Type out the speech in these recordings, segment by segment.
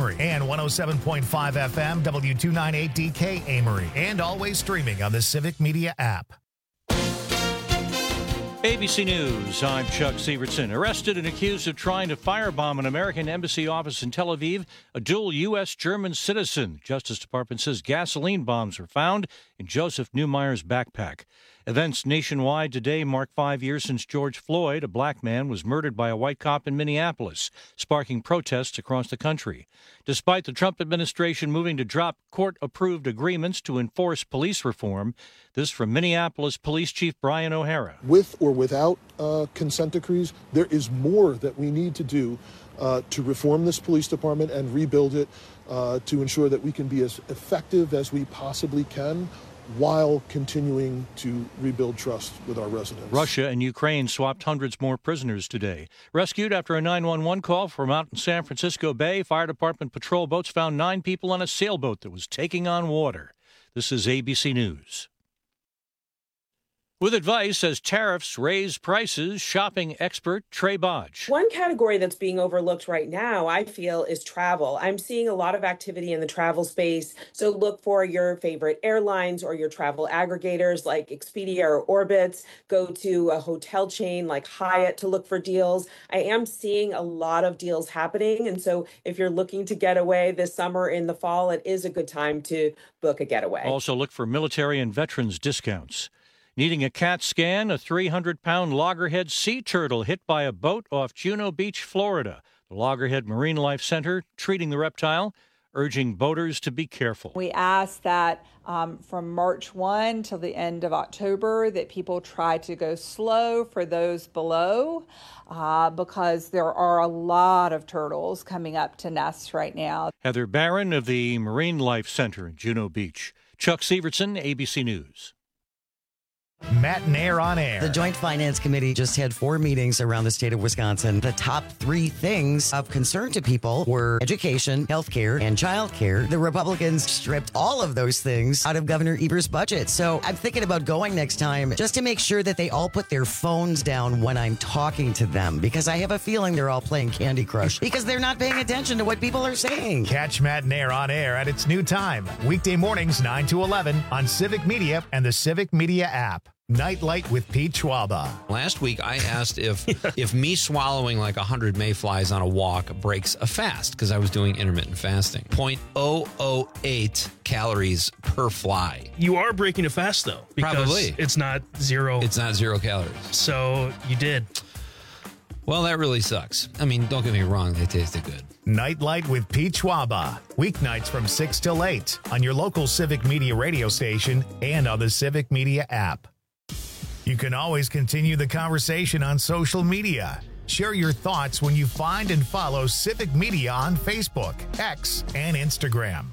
Amory, and 107.5 FM W298DK Amory, and always streaming on the Civic Media app. ABC News, I'm Chuck Sievertson. Arrested and accused of trying to firebomb an American embassy office in Tel Aviv, a dual U.S.-German citizen. Justice Department says gasoline bombs were found in Joseph Neumeyer's backpack. Events nationwide today mark 5 years since George Floyd, a black man, was murdered by a white cop in Minneapolis, sparking protests across the country. Despite the Trump administration moving to drop court-approved agreements to enforce police reform, this from Minneapolis Police Chief Brian O'Hara. With or without consent decrees, there is more that we need to do to reform this police department and rebuild it to ensure that we can be as effective as we possibly can while continuing to rebuild trust with our residents. Russia and Ukraine swapped hundreds more prisoners today. Rescued after a 911 call from out in San Francisco Bay, fire department patrol boats found 9 people on a sailboat that was taking on water. This is ABC News. With advice as tariffs raise prices, shopping expert Trey Bodge. One category that's being overlooked right now, I feel, is travel. I'm seeing a lot of activity in the travel space. So look for your favorite airlines or your travel aggregators like Expedia or Orbitz. Go to a hotel chain like Hyatt to look for deals. I am seeing a lot of deals happening. And so if you're looking to get away this summer in the fall, it is a good time to book a getaway. Also look for military and veterans discounts. Needing a CAT scan, a 300-pound loggerhead sea turtle hit by a boat off Juno Beach, Florida. The Loggerhead Marine Life Center treating the reptile, urging boaters to be careful. We ask that from March 1 till the end of October that people try to go slow for those below because there are a lot of turtles coming up to nests right now. Heather Barron of the Marine Life Center in Juno Beach. Chuck Sievertson, ABC News. Matt and Air on Air. The Joint Finance Committee just had 4 meetings around the state of Wisconsin. The top 3 things of concern to people were education, health care, and child care. The Republicans stripped all of those things out of Governor Eber's budget. So I'm thinking about going next time just to make sure that they all put their phones down when I'm talking to them, because I have a feeling they're all playing Candy Crush because they're not paying attention to what people are saying. Catch Matt and Air on Air at its new time. Weekday mornings 9 to 11 on Civic Media and the Civic Media app. Nightlight with Pete Schwaba. Last week, I asked if me swallowing like 100 mayflies on a walk breaks a fast, because I was doing intermittent fasting. 0.008 calories per fly. You are breaking a fast, though. Because Probably. It's not zero. It's not 0 calories. So you did. Well, that really sucks. I mean, don't get me wrong. They tasted good. Nightlight with Pete Schwaba. Weeknights from 6 till 8 on your local Civic Media radio station and on the Civic Media app. You can always continue the conversation on social media. Share your thoughts when you find and follow Civic Media on Facebook, X, and Instagram.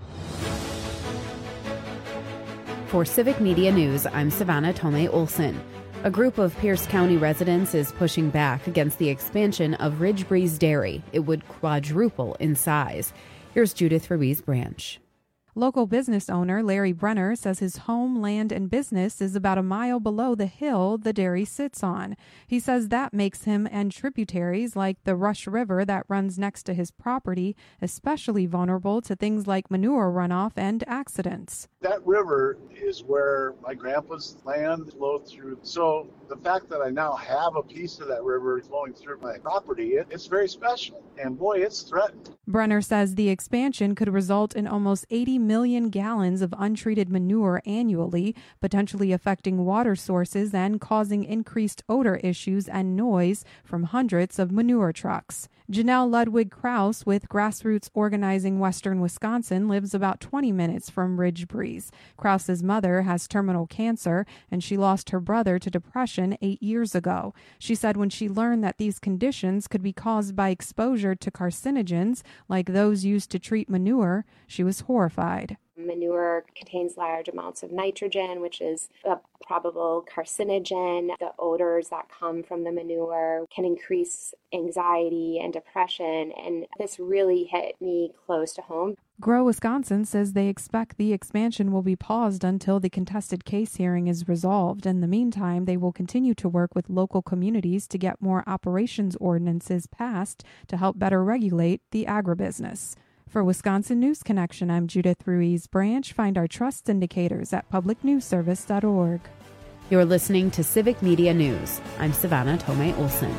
For Civic Media News, I'm Savannah Tomei Olson. A group of Pierce County residents is pushing back against the expansion of Ridge Breeze Dairy. It would quadruple in size. Here's Judith Ruiz Branch. Local business owner Larry Brenner says his home, land, and business is about a mile below the hill the dairy sits on. He says that makes him and tributaries like the Rush River that runs next to his property especially vulnerable to things like manure runoff and accidents. That river is where my grandpa's land flowed through. So the fact that I now have a piece of that river flowing through my property, it's very special. And boy, it's threatened. Brenner says the expansion could result in almost 80 million gallons of untreated manure annually, potentially affecting water sources and causing increased odor issues and noise from hundreds of manure trucks. Janelle Ludwig Krause with Grassroots Organizing Western Wisconsin lives about 20 minutes from Ridge Breeze. Krause's mother has terminal cancer, and she lost her brother to depression 8 years ago. She said when she learned that these conditions could be caused by exposure to carcinogens like those used to treat manure, she was horrified. Manure contains large amounts of nitrogen, which is a probable carcinogen. The odors that come from the manure can increase anxiety and depression, and this really hit me close to home. Grow Wisconsin says they expect the expansion will be paused until the contested case hearing is resolved. In the meantime, they will continue to work with local communities to get more operations ordinances passed to help better regulate the agribusiness. For Wisconsin News Connection, I'm Judith Ruiz Branch. Find our trust indicators at publicnewsservice.org. You're listening to Civic Media News. I'm Savannah Tomei Olson.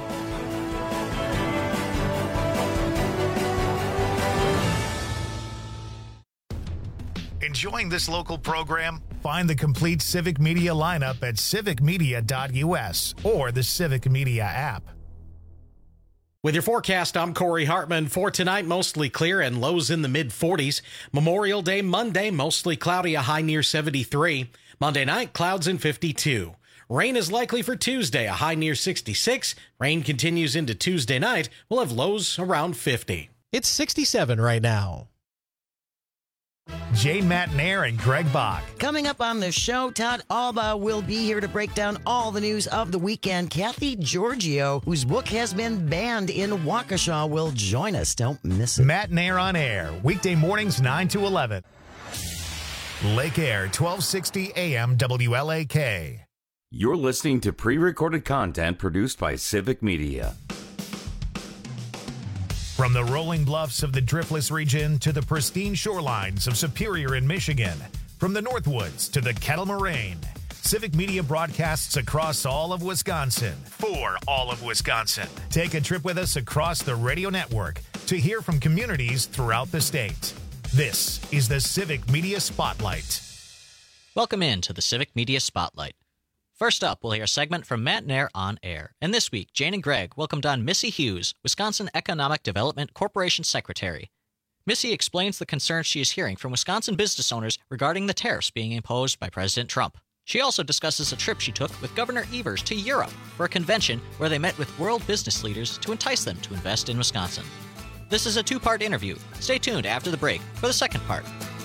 Enjoying this local program? Find the complete Civic Media lineup at civicmedia.us or the Civic Media app. With your forecast, I'm Corey Hartman. For tonight, mostly clear and lows in the mid-40s. Memorial Day Monday, mostly cloudy, a high near 73. Monday night, clouds in 52. Rain is likely for Tuesday, a high near 66. Rain continues into Tuesday night. We'll have lows around 50. It's 67 right now. Jane Matnair and Greg Bach. Coming up on the show, Todd Alba will be here to break down all the news of the weekend. Kathy Giorgio, whose book has been banned in Waukesha, will join us. Don't miss it. Matnair on air, weekday mornings 9 to 11. Lake Air, 1260 AM WLAK. You're listening to pre-recorded content produced by Civic Media. From the rolling bluffs of the Driftless region to the pristine shorelines of Superior in Michigan, from the Northwoods to the Kettle Moraine, Civic Media broadcasts across all of Wisconsin for all of Wisconsin. Take a trip with us across the radio network to hear from communities throughout the state. This is the Civic Media Spotlight. Welcome in to the Civic Media Spotlight. First up, we'll hear a segment from Matt Nair on air. And this week, Jane and Greg welcomed on Missy Hughes, Wisconsin Economic Development Corporation Secretary. Missy explains the concerns she is hearing from Wisconsin business owners regarding the tariffs being imposed by President Trump. She also discusses a trip she took with Governor Evers to Europe for a convention where they met with world business leaders to entice them to invest in Wisconsin. This is a two-part interview. Stay tuned after the break for the second part.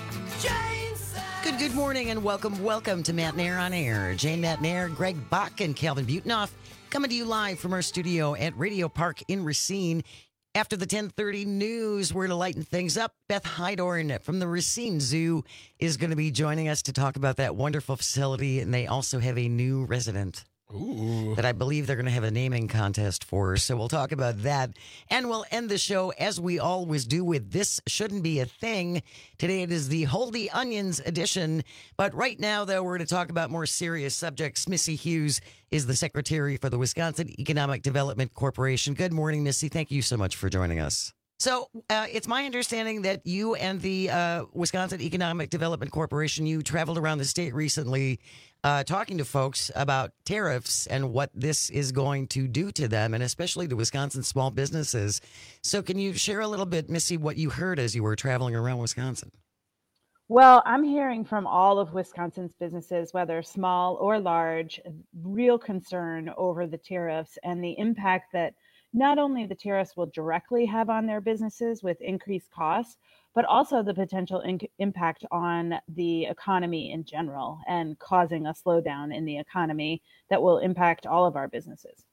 Good morning and welcome to Matt Nair on Air. Jane Matt Nair, Greg Bach, and Calvin Butenoff coming to you live from our studio at Radio Park in Racine. After the 10:30 news, we're going to lighten things up. Beth Hydorn from the Racine Zoo is going to be joining us to talk about that wonderful facility, and they also have a new resident. Ooh. That I believe they're going to have a naming contest for. So we'll talk about that. And we'll end the show, as we always do, with This Shouldn't Be a Thing. Today it is the Hold the Onions edition. But right now, though, we're going to talk about more serious subjects. Missy Hughes is the secretary for the Wisconsin Economic Development Corporation. Good morning, Missy. Thank you so much for joining us. So it's my understanding that you and the Wisconsin Economic Development Corporation, you traveled around the state recently talking to folks about tariffs and what this is going to do to them, and especially to Wisconsin small businesses. So can you share a little bit, Missy, what you heard as you were traveling around Wisconsin? Well, I'm hearing from all of Wisconsin's businesses, whether small or large, real concern over the tariffs and the impact that not only the tariffs will directly have on their businesses with increased costs, but also the potential impact on the economy in general and causing a slowdown in the economy that will impact all of our businesses.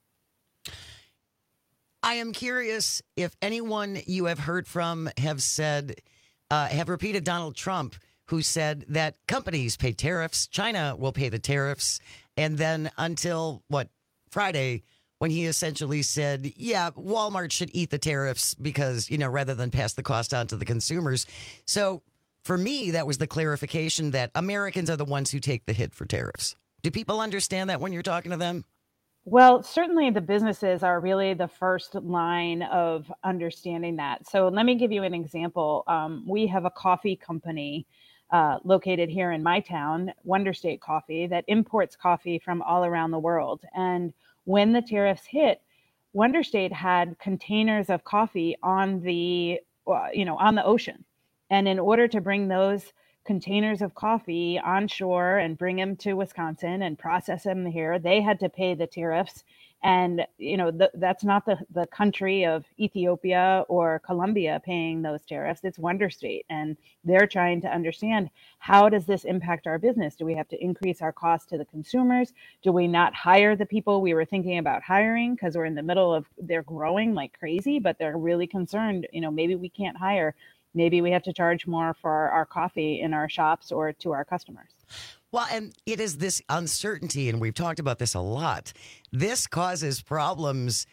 I am curious if anyone you have heard from have repeated Donald Trump, who said that companies pay tariffs, China will pay the tariffs, and then until, Friday, when he essentially said, yeah, Walmart should eat the tariffs because, rather than pass the cost on to the consumers. So for me, that was the clarification that Americans are the ones who take the hit for tariffs. Do people understand that when you're talking to them? Well, certainly the businesses are really the first line of understanding that. So let me give you an example. We have a coffee company located here in my town, Wonder State Coffee, that imports coffee from all around the world. And when the tariffs hit, Wonder State had containers of coffee on the ocean. And in order to bring those containers of coffee onshore and bring them to Wisconsin and process them here, they had to pay the tariffs. And, that's not the country of Ethiopia or Colombia paying those tariffs. It's Wonder State. And they're trying to understand, how does this impact our business? Do we have to increase our cost to the consumers? Do we not hire the people we were thinking about hiring because we're in the middle of, they're growing like crazy, but they're really concerned, maybe we can't hire. Maybe we have to charge more for our coffee in our shops or to our customers. Well, and it is this uncertainty, and we've talked about this a lot. This causes problems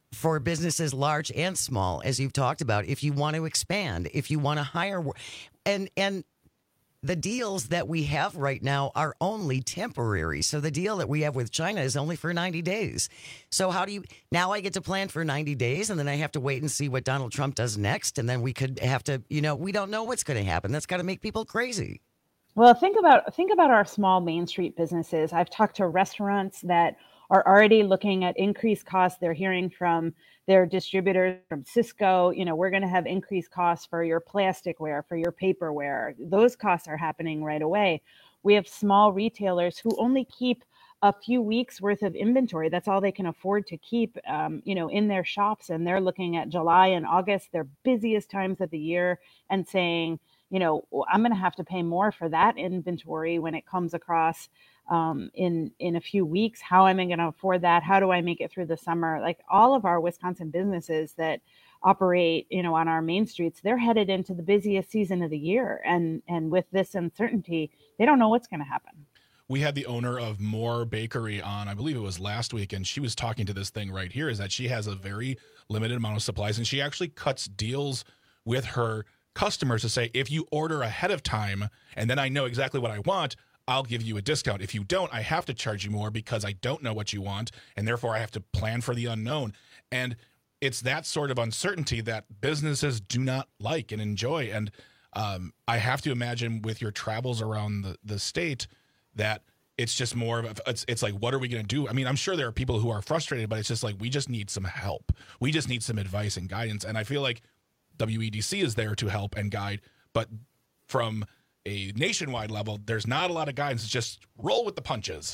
for businesses large and small, as you've talked about, if you want to expand, if you want to hire, and the deals that we have right now are only temporary. So the deal that we have with China is only for 90 days. So how do you, now I get to plan for 90 days and then I have to wait and see what Donald Trump does next. And then we could have to, we don't know what's going to happen. That's got to make people crazy. Well, think about our small Main Street businesses. I've talked to restaurants that are already looking at increased costs. They're hearing from their distributors, from Cisco, we're going to have increased costs for your plasticware, for your paperware. Those costs are happening right away. We have small retailers who only keep a few weeks worth of inventory. That's all they can afford to keep, in their shops. And they're looking at July and August, their busiest times of the year, and saying, I'm going to have to pay more for that inventory when it comes across in a few weeks. How am I going to afford that? How do I make it through the summer? Like all of our Wisconsin businesses that operate, on our main streets, they're headed into the busiest season of the year. And with this uncertainty, they don't know what's going to happen. We had the owner of Moore Bakery on, I believe it was last week, and she was talking to this thing right here, is that she has a very limited amount of supplies, and she actually cuts deals with her customers to say, if you order ahead of time and then I know exactly what I want, I'll give you a discount. If you don't, I have to charge you more because I don't know what you want, and therefore I have to plan for the unknown. And it's that sort of uncertainty that businesses do not like and enjoy. And I have to imagine with your travels around the state that it's just more of it's like, what are we going to do? I mean, I'm sure there are people who are frustrated, but it's just like, we just need some help. We just need some advice and guidance. And I feel like WEDC is there to help and guide, but from a nationwide level, there's not a lot of guidance. It's just roll with the punches.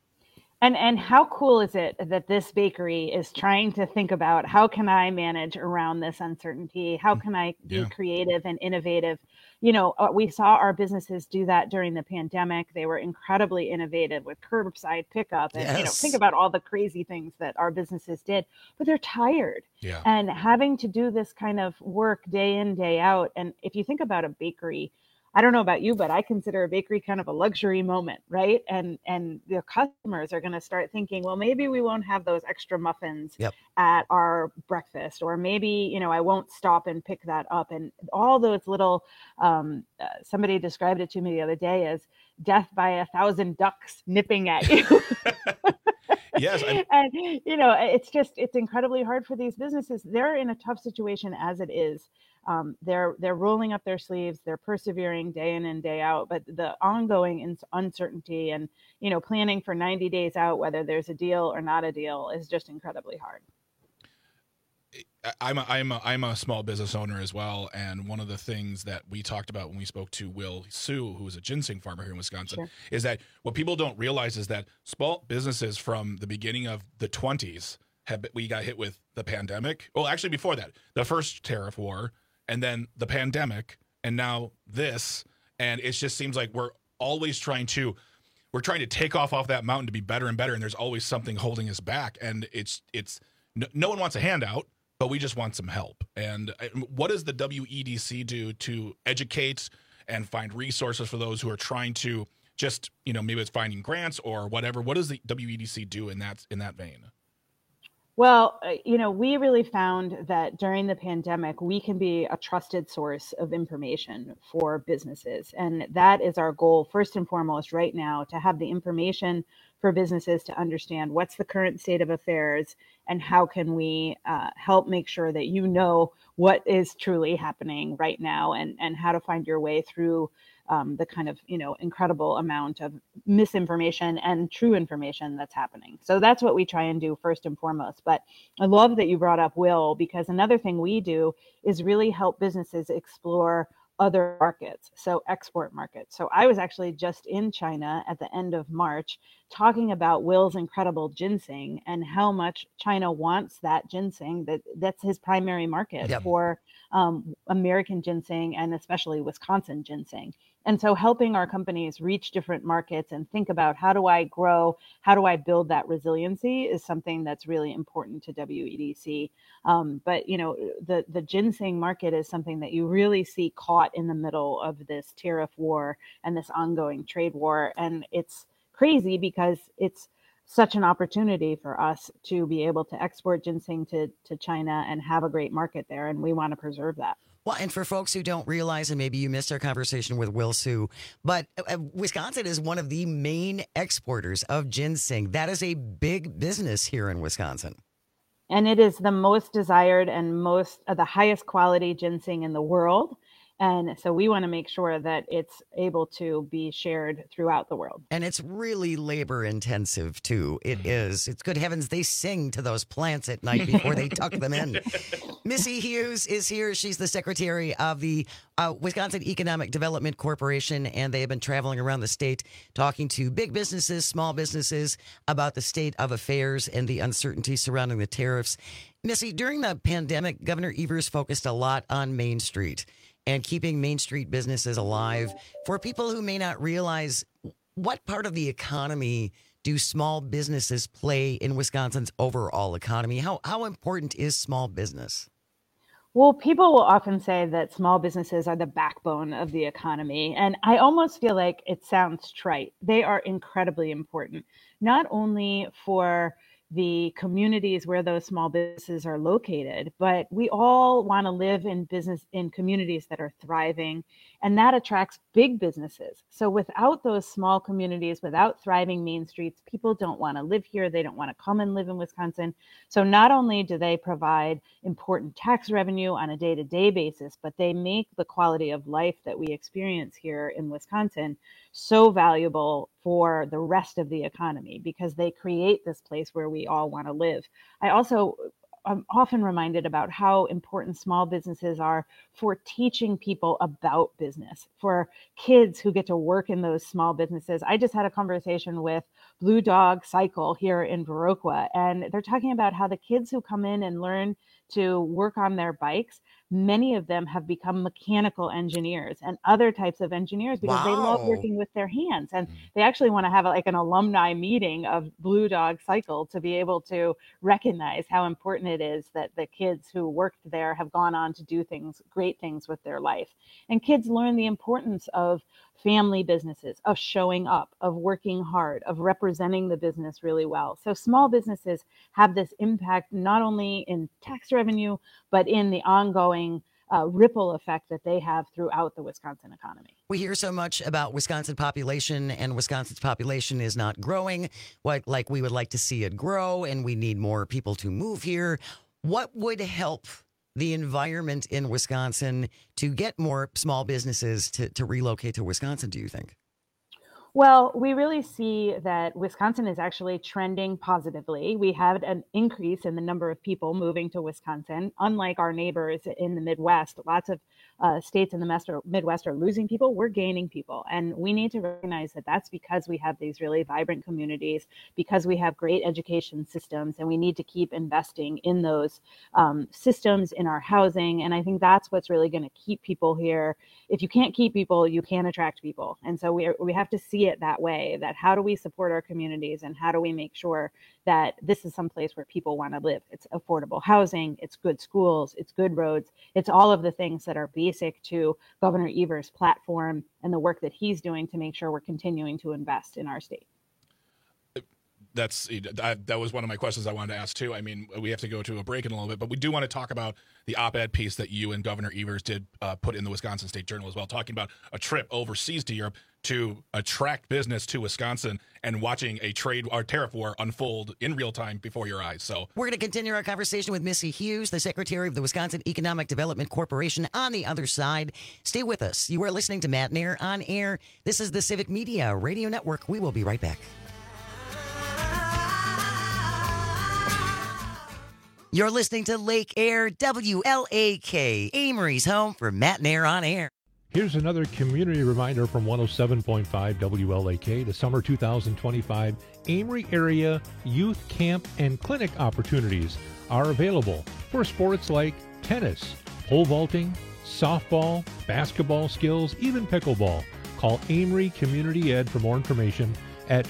And how cool is it that this bakery is trying to think about, how can I manage around this uncertainty? How can I be creative and innovative? We saw our businesses do that during the pandemic. They were incredibly innovative with curbside pickup and, think about all the crazy things that our businesses did, but they're tired and having to do this kind of work day in, day out. And if you think about a bakery, I don't know about you, but I consider a bakery kind of a luxury moment, right? And the customers are going to start thinking, well, maybe we won't have those extra muffins at our breakfast, or maybe, I won't stop and pick that up. And all those little, somebody described it to me the other day as death by 1,000 ducks nipping at you. Yes. And, it's incredibly hard for these businesses. They're in a tough situation as it is. They're rolling up their sleeves, they're persevering day in and day out, but the ongoing uncertainty and, planning for 90 days out, whether there's a deal or not a deal, is just incredibly hard. I'm a small business owner as well, and one of the things that we talked about when we spoke to Will Sue, who is a ginseng farmer here in Wisconsin, is that what people don't realize is that small businesses from the beginning of the 20s we got hit with the pandemic. Well, actually before that, the first tariff war, and then the pandemic, and now this, and it just seems like we're always trying to take off that mountain to be better and better, and there's always something holding us back, and it's no one wants a handout, but we just want some help. And what does the WEDC do to educate and find resources for those who are trying to just, maybe it's finding grants or whatever? What does the WEDC do in that vein? Well, we really found that during the pandemic, we can be a trusted source of information for businesses. And that is our goal, first and foremost, right now, to have the information for businesses to understand what's the current state of affairs and how can we help make sure that what is truly happening right now and how to find your way through the kind of, incredible amount of misinformation and true information that's happening. So that's what we try and do first and foremost. But I love that you brought up Will, because another thing we do is really help businesses explore other markets, so export markets. So I was actually just in China at the end of March talking about Will's incredible ginseng and how much China wants that ginseng. That's his primary market for American ginseng and especially Wisconsin ginseng. And so helping our companies reach different markets and think about how do I grow, how do I build that resiliency is something that's really important to WEDC. But, the ginseng market is something that you really see caught in the middle of this tariff war and this ongoing trade war. And it's crazy because it's such an opportunity for us to be able to export ginseng to China and have a great market there. And we want to preserve that. Well, and for folks who don't realize, and maybe you missed our conversation with Will Sue, but Wisconsin is one of the main exporters of ginseng. That is a big business here in Wisconsin. And it is the most desired and the highest quality ginseng in the world. And so we want to make sure that it's able to be shared throughout the world. And it's really labor intensive, too. It is. It's good heavens they sing to those plants at night before they tuck them in. Missy Hughes is here. She's the secretary of the Wisconsin Economic Development Corporation, and they have been traveling around the state talking to big businesses, small businesses about the state of affairs and the uncertainty surrounding the tariffs. Missy, during the pandemic, Governor Evers focused a lot on Main Street and keeping Main Street businesses alive. For people who may not realize, what part of the economy do small businesses play in Wisconsin's overall economy? How important is small business? Well, people will often say that small businesses are the backbone of the economy. And I almost feel like it sounds trite. They are incredibly important, not only for the communities where those small businesses are located, but we all want to live in communities that are thriving, and that attracts big businesses. So without those small communities, without thriving main streets, people don't want to live here. They don't want to come and live in Wisconsin. So not only do they provide important tax revenue on a day-to-day basis, but they make the quality of life that we experience here in Wisconsin so valuable for the rest of the economy, because they create this place where we all want to live. I'm often reminded about how important small businesses are for teaching people about business, for kids who get to work in those small businesses. I just had a conversation with Blue Dog Cycle here in Viroqua, and they're talking about how the kids who come in and learn to work on their bikes, many of them have become mechanical engineers and other types of engineers because they love working with their hands. And they actually want to have an alumni meeting of Blue Dog Cycle to be able to recognize how important it is that the kids who worked there have gone on to do great things with their life. And kids learn the importance of family businesses, of showing up, of working hard, of representing the business really well. So small businesses have this impact not only in tax revenue, but in the ongoing ripple effect that they have throughout the Wisconsin economy. We hear so much about Wisconsin population, and Wisconsin's population is not growing like we would like to see it grow, and we need more people to move here. What would help the environment in Wisconsin to get more small businesses to relocate to Wisconsin, do you think? Well, we really see that Wisconsin is actually trending positively. We had an increase in the number of people moving to Wisconsin. Unlike our neighbors in the Midwest, lots of states in the Midwest are losing people. We're gaining people. And we need to recognize that that's because we have these really vibrant communities, because we have great education systems, and we need to keep investing in those systems, in our housing. And I think that's what's really going to keep people here. If you can't keep people, you can't attract people. And so we have to see it that way, that how do we support our communities and how do we make sure that this is some place where people want to live? It's affordable housing, it's good schools, it's good roads, it's all of the things that are basic to Governor Evers' platform and the work that he's doing to make sure we're continuing to invest in our state. That was one of my questions I wanted to ask too. I mean, we have to go to a break in a little bit, but we do want to talk about the op-ed piece that you and Governor Evers did put in the Wisconsin State Journal as well, talking about a trip overseas to Europe to attract business to Wisconsin and watching a trade or tariff war unfold in real time before your eyes. So we're going to continue our conversation with Missy Hughes, the secretary of the Wisconsin Economic Development Corporation, on the other side. Stay with us. You are listening to Matt Nair on Air. This is the Civic Media Radio Network. We will be right back. You're listening to Lake Air, WLAK, Amory's home for Matt Nair on Air. Here's another community reminder from 107.5 WLAK. The summer 2025 Amory area youth camp and clinic opportunities are available for sports like tennis, pole vaulting, softball, basketball skills, even pickleball. Call Amory Community Ed for more information at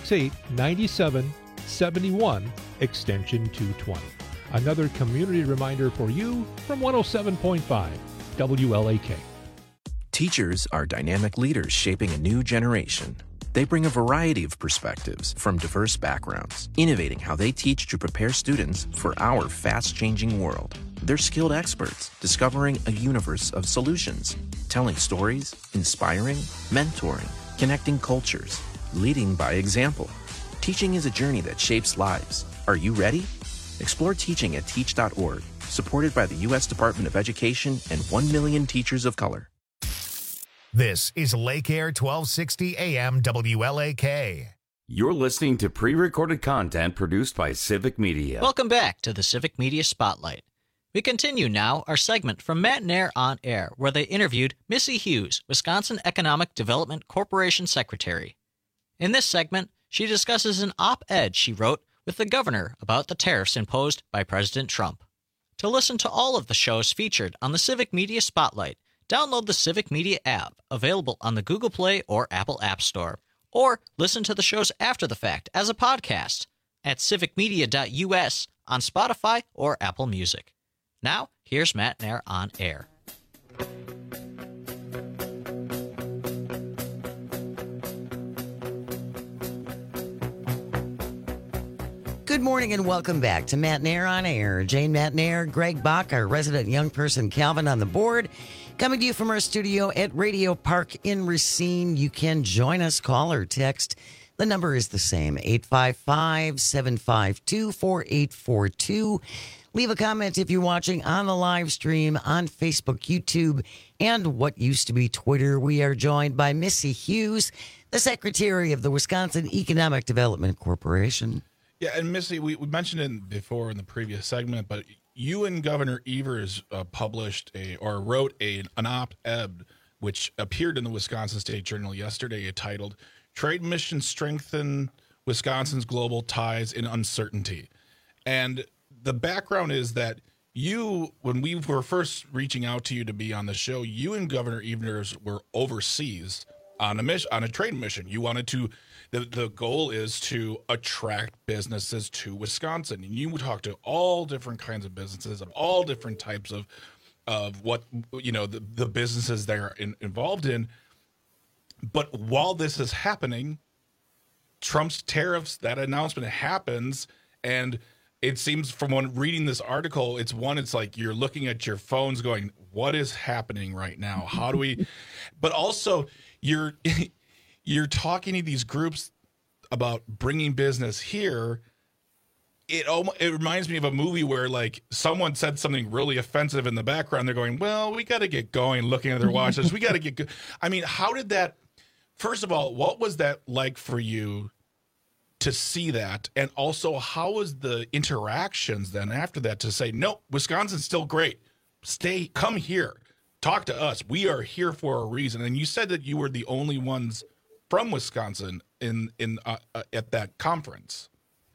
268-9771, extension 220. Another community reminder for you from 107.5 WLAK. Teachers are dynamic leaders shaping a new generation. They bring a variety of perspectives from diverse backgrounds, innovating how they teach to prepare students for our fast-changing world. They're skilled experts, discovering a universe of solutions, telling stories, inspiring, mentoring, connecting cultures, leading by example. Teaching is a journey that shapes lives. Are you ready? Explore teaching at teach.org, supported by the U.S. Department of Education and 1 million teachers of color. This is Lake Air 1260 AM WLAK. You're listening to pre-recorded content produced by Civic Media. Welcome back to the Civic Media Spotlight. We continue now our segment from Matt and Air on Air, where they interviewed Missy Hughes, Wisconsin Economic Development Corporation Secretary. In this segment, she discusses an op-ed she wrote with the governor about the tariffs imposed by President Trump. To listen to all of the shows featured on the Civic Media Spotlight, download the Civic Media app, available on the Google Play or Apple App Store. Or listen to the shows after the fact as a podcast at civicmedia.us on Spotify or Apple Music. Now, here's Matt and Air on Air. Good morning and welcome back to Matt and Air on Air. Jane Matt and Air, Greg Bach, our resident young person Calvin on the board. Coming to you from our studio at Radio Park in Racine. You can join us, call or text. The number is the same, 855-752-4842. Leave a comment if you're watching on the live stream on Facebook, YouTube, and what used to be Twitter. We are joined by Missy Hughes, the Secretary of the Wisconsin Economic Development Corporation. Yeah, and Missy, we mentioned it before in the previous segment, but you and Governor Evers wrote an op-ed which appeared in the Wisconsin State Journal yesterday, titled "Trade Missions Strengthen Wisconsin's Global Ties in Uncertainty." And the background is that when we were first reaching out to you to be on the show, you and Governor Evers were overseas on a trade mission. You wanted to. The goal is to attract businesses to Wisconsin, and you talk to all different kinds of businesses of all different types of what the businesses they're involved in. But while this is happening, Trump's tariffs, that announcement happens, and it seems from reading this article, it's like you're looking at your phones going, what is happening right now? How do we? But also you're talking to these groups about bringing business here. It reminds me of a movie where someone said something really offensive in the background. They're going, well, we got to get going, looking at their watches. We got to get good. I mean, how did that, first of all, what was that like for you to see that? And also, how was the interactions then after that to say, no, Wisconsin's still great. Come here. Talk to us. We are here for a reason. And you said that you were the only ones from Wisconsin at that conference.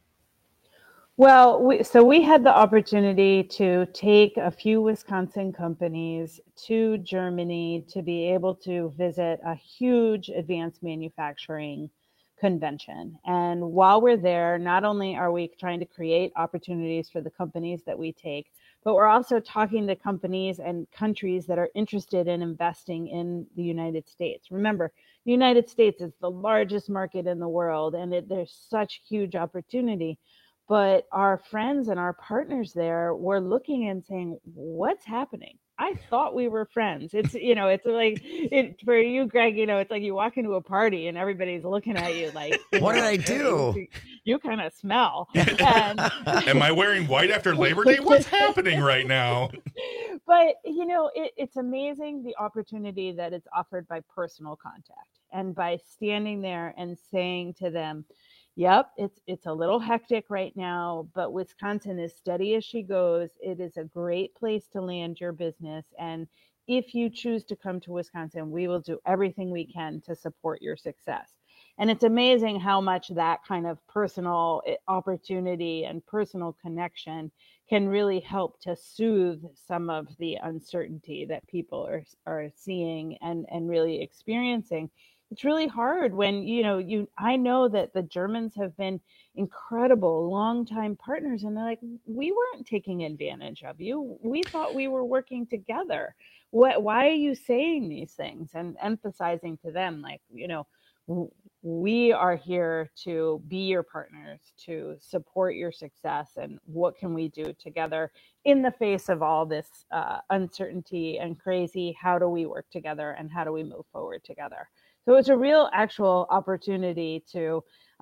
Well, we had the opportunity to take a few Wisconsin companies to Germany to be able to visit a huge advanced manufacturing convention. And while we're there, not only are we trying to create opportunities for the companies that we take, but we're also talking to companies and countries that are interested in investing in the United States. Remember, the United States is the largest market in the world, and there's such huge opportunity. But our friends and our partners there were looking and saying, what's happening? I thought we were friends. It's for you, Greg, it's like you walk into a party and everybody's looking at you like, what did I do? You kind of smell. And, am I wearing white after Labor Day? What's happening right now? But, it's amazing the opportunity that it's offered by personal contact and by standing there and saying to them, yep, it's a little hectic right now, but Wisconsin is steady as she goes. It is a great place to land your business. And if you choose to come to Wisconsin, we will do everything we can to support your success. And it's amazing how much that kind of personal opportunity and personal connection can really help to soothe some of the uncertainty that people are seeing and really experiencing. it's really hard when, I know that the Germans have been incredible longtime partners, and they're like, we weren't taking advantage of you. We thought we were working together. Why are you saying these things? And emphasizing to them, like, we are here to be your partners, to support your success, and what can we do together in the face of all this uncertainty and crazy? How do we work together, and how do we move forward together? So it's a real actual opportunity to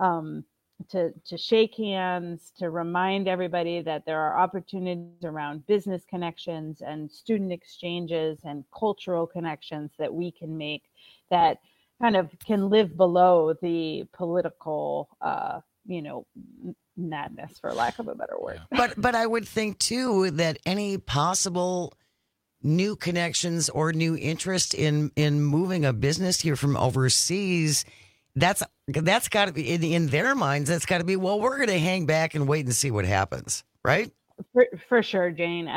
shake hands, to remind everybody that there are opportunities around business connections and student exchanges and cultural connections that we can make that kind of can live below the political, madness, for lack of a better word. But I would think too that any possible new connections or new interest in moving a business here from overseas, that's got to be in their minds. That's got to be, well, we're going to hang back and wait and see what happens, right? For sure, Jane.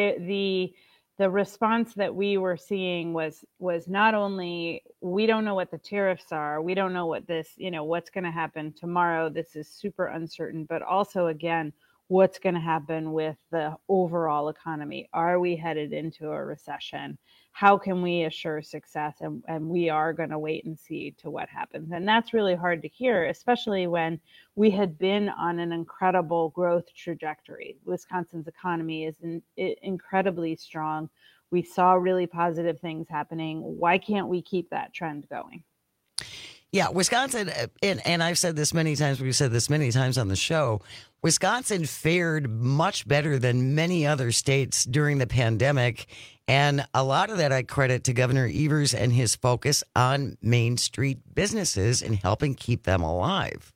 The response that we were seeing was not only, we don't know what the tariffs are, we don't know what this, what's going to happen tomorrow, this is super uncertain, but also, again, what's going to happen with the overall economy? Are we headed into a recession? How can we assure success? And we are going to wait and see to what happens. And that's really hard to hear, especially when we had been on an incredible growth trajectory. Wisconsin's economy is incredibly strong. We saw really positive things happening. Why can't we keep that trend going? Yeah, Wisconsin, and I've said this many times, we've said this many times on the show, Wisconsin fared much better than many other states during the pandemic. And a lot of that I credit to Governor Evers and his focus on Main Street businesses and helping keep them alive.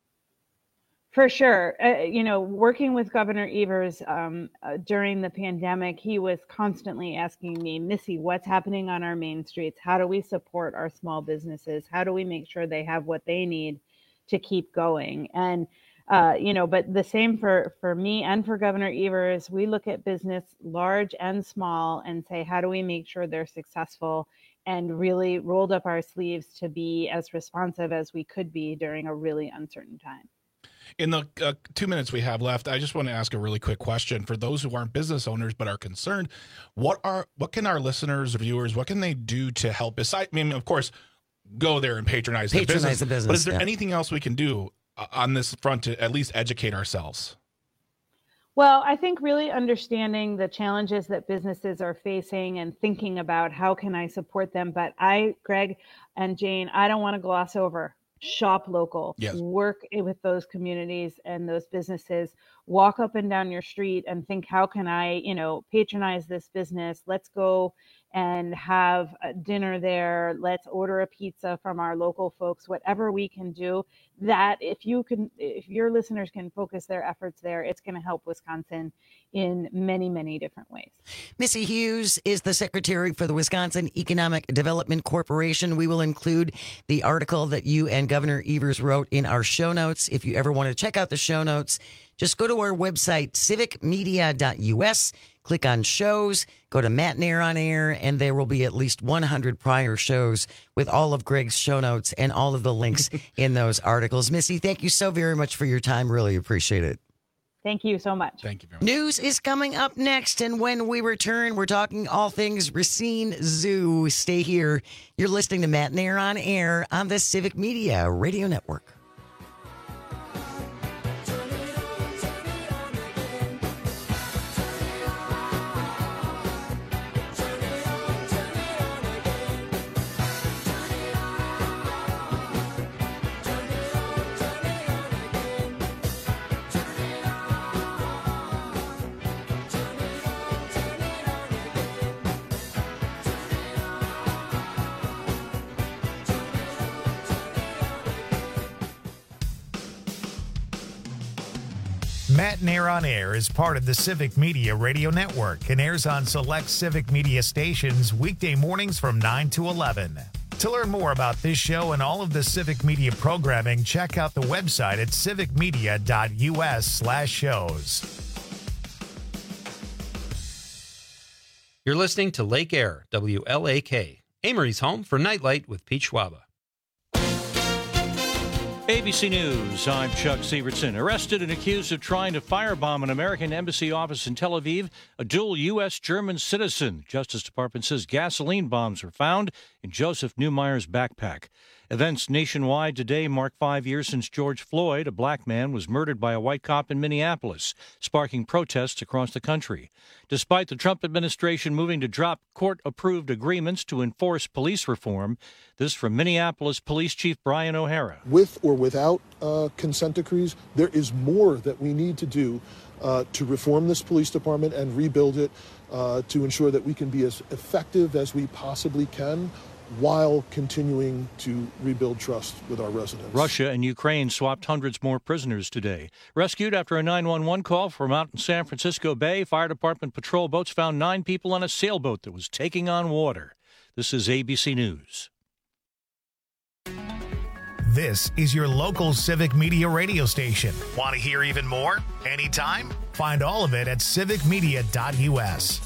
For sure. Working with Governor Evers during the pandemic, he was constantly asking me, Missy, what's happening on our main streets? How do we support our small businesses? How do we make sure they have what they need to keep going? And, but the same for me and for Governor Evers, we look at business large and small and say, how do we make sure they're successful, and really rolled up our sleeves to be as responsive as we could be during a really uncertain time. In the 2 minutes we have left, I just want to ask a really quick question for those who aren't business owners but are concerned. What can our listeners, viewers, what can they do to help? Besides, of course, go there and patronize the business. But is there anything else we can do on this front to at least educate ourselves? Well, I think really understanding the challenges that businesses are facing and thinking about how can I support them. But Greg and Jane, I don't want to gloss over. Shop local, yes. Work with those communities and those businesses, walk up and down your street and think, how can I, patronize this business? Let's go and have a dinner there. Let's order a pizza from our local folks, whatever we can do. That if your listeners can focus their efforts there, it's going to help Wisconsin in many, many different ways. Missy Hughes is the secretary for the Wisconsin Economic Development Corporation. We will include the article that you and Governor Evers wrote in our show notes. If you ever want to check out the show notes, just go to our website, civicmedia.us, click on shows, go to Matt Nair on Air, and there will be at least 100 prior shows with all of Greg's show notes and all of the links in those articles. Missy, thank you so very much for your time. Really appreciate it. Thank you so much. Thank you very much. News is coming up next, and when we return, we're talking all things Racine Zoo. Stay here. You're listening to Matt Nair on Air on the Civic Media Radio Network. Matt Nair on Air is part of the Civic Media Radio Network and airs on select Civic Media stations weekday mornings from 9 to 11. To learn more about this show and all of the Civic Media programming, check out the website at civicmedia.us/shows. You're listening to Lake Air, WLAK, Amory's home for Nightlight with Pete Schwaba. ABC News, I'm Chuck Sievertson. Arrested and accused of trying to firebomb an American embassy office in Tel Aviv, a dual U.S.-German citizen. Justice Department says gasoline bombs were found in Joseph Neumeyer's backpack. Events nationwide today mark 5 years since George Floyd, a black man, was murdered by a white cop in Minneapolis, sparking protests across the country. Despite the Trump administration moving to drop court-approved agreements to enforce police reform, this from Minneapolis Police Chief Brian O'Hara. With or without consent decrees, there is more that we need to do to reform this police department and rebuild it to ensure that we can be as effective as we possibly can while continuing to rebuild trust with our residents. Russia and Ukraine swapped hundreds more prisoners today. Rescued after a 911 call from out in San Francisco Bay, fire department patrol boats found 9 people on a sailboat that was taking on water. This is ABC News. This is your local Civic Media radio station. Want to hear even more? Anytime? Find all of it at civicmedia.us.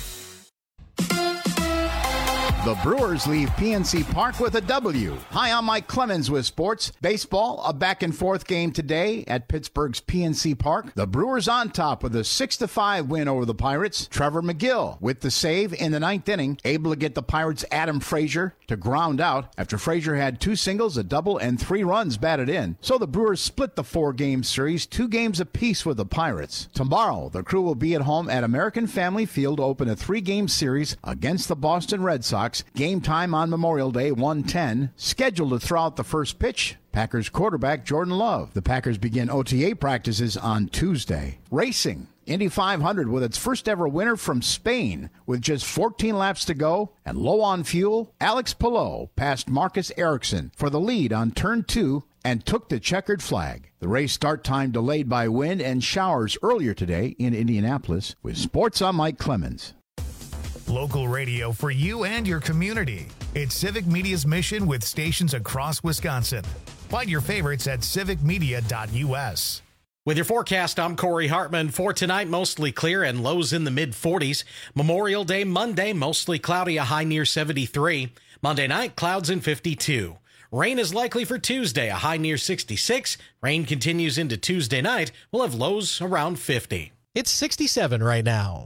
The Brewers leave PNC Park with a W. Hi, I'm Mike Clemens with sports. Baseball, a back-and-forth game today at Pittsburgh's PNC Park. The Brewers on top with a 6-5 win over the Pirates. Trevor McGill with the save in the 9th inning, able to get the Pirates' Adam Frazier to ground out after Frazier had 2 singles, a double, and 3 runs batted in. So the Brewers split the 4-game series, 2 games apiece with the Pirates. Tomorrow, the crew will be at home at American Family Field to open a 3-game series against the Boston Red Sox. Game time on Memorial Day, 1:10. Scheduled to throw out the first pitch, Packers quarterback Jordan Love. The Packers begin OTA practices on Tuesday. Racing. Indy 500 with its first ever winner from Spain. With just 14 laps to go and low on fuel, Alex Palou passed Marcus Ericsson for the lead on turn 2 and took the checkered flag. The race start time delayed by wind and showers earlier today in Indianapolis. With sports, I'm Mike Clemens. Local radio for you and your community. It's Civic Media's mission with stations across Wisconsin. Find your favorites at civicmedia.us. With your forecast, I'm Corey Hartman. For tonight, mostly clear and lows in the mid-40s. Memorial Day, Monday, mostly cloudy, a high near 73. Monday night, clouds in 52. Rain is likely for Tuesday, a high near 66. Rain continues into Tuesday night. We'll have lows around 50. It's 67 right now.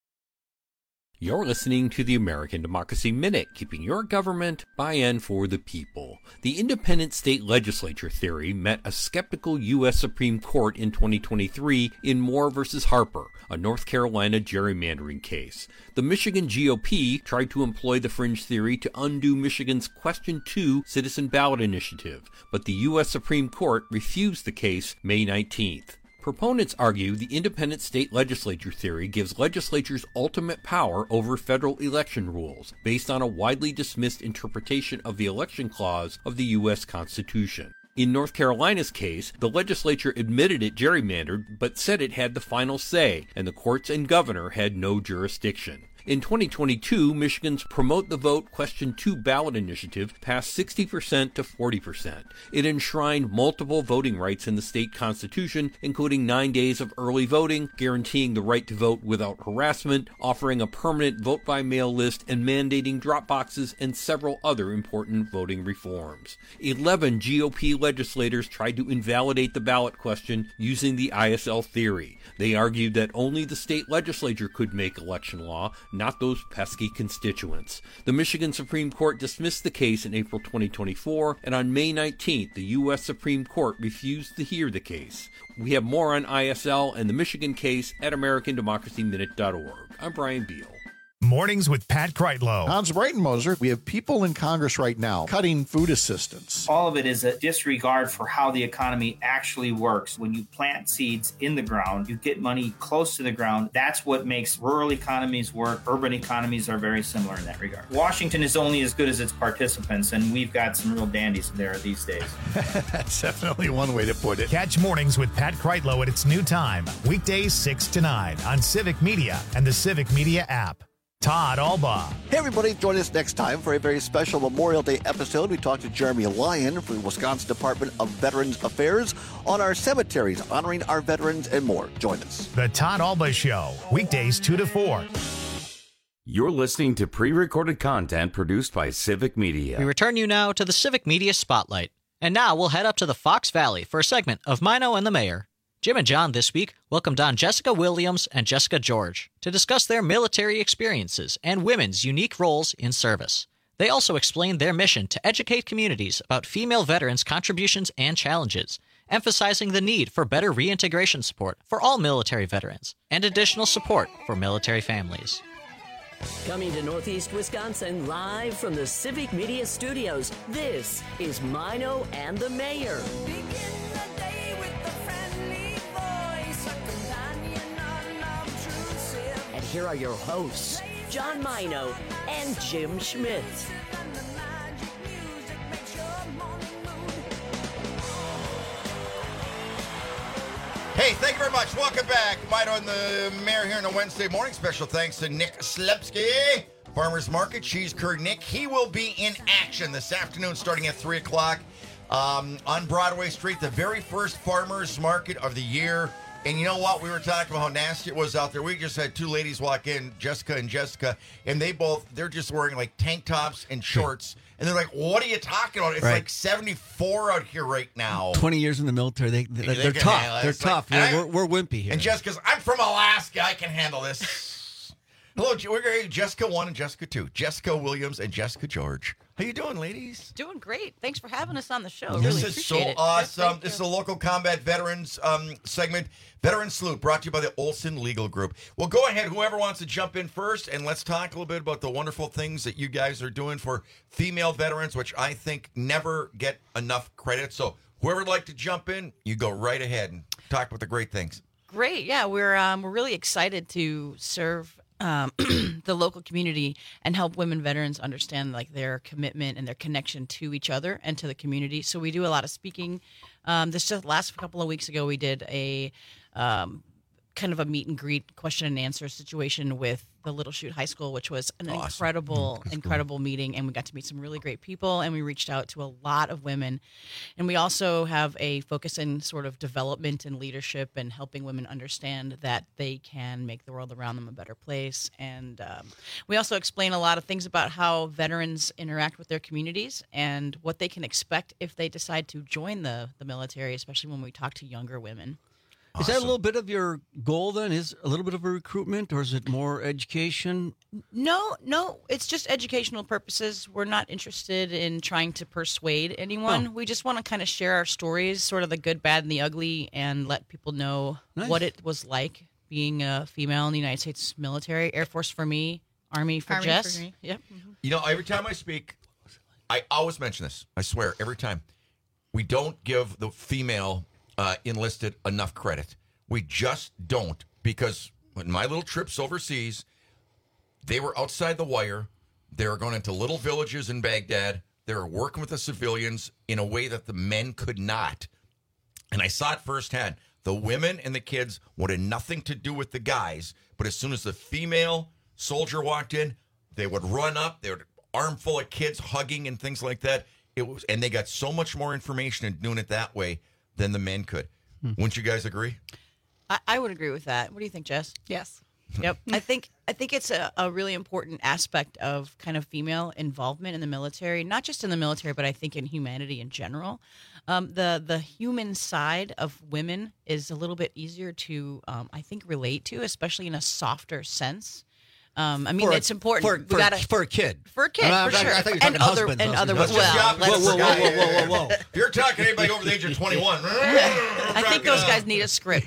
You're listening to the American Democracy Minute, keeping your government by and for the people. The independent state legislature theory met a skeptical U.S. Supreme Court in 2023 in Moore v. Harper, a North Carolina gerrymandering case. The Michigan GOP tried to employ the fringe theory to undo Michigan's Question 2 citizen ballot initiative, but the U.S. Supreme Court refused the case May 19th. Proponents argue the independent state legislature theory gives legislatures ultimate power over federal election rules, based on a widely dismissed interpretation of the election clause of the U.S. Constitution. In North Carolina's case, the legislature admitted it gerrymandered, but said it had the final say, and the courts and governor had no jurisdiction. In 2022, Michigan's Promote the Vote Question 2 ballot initiative passed 60% to 40%. It enshrined multiple voting rights in the state constitution, including 9 days of early voting, guaranteeing the right to vote without harassment, offering a permanent vote-by-mail list, and mandating drop boxes and several other important voting reforms. 11 GOP legislators tried to invalidate the ballot question using the ISL theory. They argued that only the state legislature could make election law, not those pesky constituents. The Michigan Supreme Court dismissed the case in April 2024, and on May 19th, the U.S. Supreme Court refused to hear the case. We have more on ISL and the Michigan case at AmericanDemocracyMinute.org. I'm Brian Beal. Mornings with Pat Kreitlow. Hans Breitenmoser, we have people in Congress right now cutting food assistance. All of it is a disregard for how the economy actually works. When you plant seeds in the ground, you get money close to the ground. That's what makes rural economies work. Urban economies are very similar in that regard. Washington is only as good as its participants, and we've got some real dandies there these days. That's definitely one way to put it. Catch Mornings with Pat Kreitlow at its new time, weekdays 6 to 9 on Civic Media and the Civic Media app. Todd Alba. Hey, everybody. Join us next time for a very special Memorial Day episode. We talk to Jeremy Lyon from the Wisconsin Department of Veterans Affairs on our cemeteries, honoring our veterans and more. Join us. The Todd Alba Show, weekdays 2 to 4. You're listening to pre-recorded content produced by Civic Media. We return you now to the Civic Media Spotlight. And now we'll head up to the Fox Valley for a segment of Mino and the Mayor. Jim and John this week welcomed on Jessica Williams and Jessica George to discuss their military experiences and women's unique roles in service. They also explained their mission to educate communities about female veterans' contributions and challenges, emphasizing the need for better reintegration support for all military veterans and additional support for military families. Coming to Northeast Wisconsin live from the Civic Media Studios, this is Mino and the Mayor. And here are your hosts, John Mino and Jim Schmidt. Hey, thank you very much. Welcome back. Mino and the Mayor here on a Wednesday morning. Special thanks to Nick Slepsky, Farmers Market, Cheese Curd Nick. He will be in action this afternoon starting at 3 o'clock on Broadway Street, the very first Farmers Market of the year. And you know what? We were talking about how nasty it was out there. We just had two ladies walk in, Jessica, and they're just wearing like tank tops and shorts. And they're like, what are you talking about? It's like 74 out here right now. 20 years in the military. They're tough. They're tough. We're wimpy here. And Jessica's, I'm from Alaska. I can handle this. Hello, we're going to Jessica 1 and Jessica 2. Jessica Williams and Jessica George. How you doing, ladies? Doing great. Thanks for having us on the show. This Really is so appreciate it. awesome. This is a local combat veterans segment. Veteran Salute, brought to you by the Olson Legal Group. Well, go ahead, whoever wants to jump in first, and let's talk a little bit about the wonderful things that you guys are doing for female veterans, which I think never get enough credit. So whoever would like to jump in, you go right ahead and talk about the great things. Great. Yeah, we're really excited to serve the local community and help women veterans understand like their commitment and their connection to each other and to the community. So we do a lot of speaking. This just last couple of weeks ago, we did a kind of a meet and greet question and answer situation with the Little Chute High School, which was an incredible meeting. And we got to meet some really great people, and we reached out to a lot of women. And we also have a focus in sort of development and leadership and helping women understand that they can make the world around them a better place. And we also explain a lot of things about how veterans interact with their communities and what they can expect if they decide to join the military, especially when we talk to younger women. Is that a little bit of your goal then? Is a little bit of a recruitment, or is it more education? No, it's just educational purposes. We're not interested in trying to persuade anyone. Oh. We just want to kind of share our stories, sort of the good, bad, and the ugly, and let people know what it was like being a female in the United States military. Air Force for me, Army for Jess. For me. Yep. You know, every time I speak, I always mention this. I swear, every time. We don't give the female enlisted enough credit. We just don't, because when my little trips overseas, they were outside the wire. They were going into little villages in Baghdad. They were working with the civilians in a way that the men could not. And I saw it firsthand. The women and the kids wanted nothing to do with the guys, but as soon as the female soldier walked in, they would run up. They would armful of kids hugging and things like that. And they got so much more information in doing it that way than the men could. Wouldn't you guys agree? I would agree with that. What do you think, Jess? Yes. Yep. I think it's a really important aspect of kind of female involvement in the military, not just in the military, but I think in humanity in general. The human side of women is a little bit easier to, I think, relate to, especially in a softer sense. I mean, it's important for a kid. For a kid, for I sure. thought you were talking and husbands. other Whoa. If you're talking anybody over the age of 21, I think those guys need a script.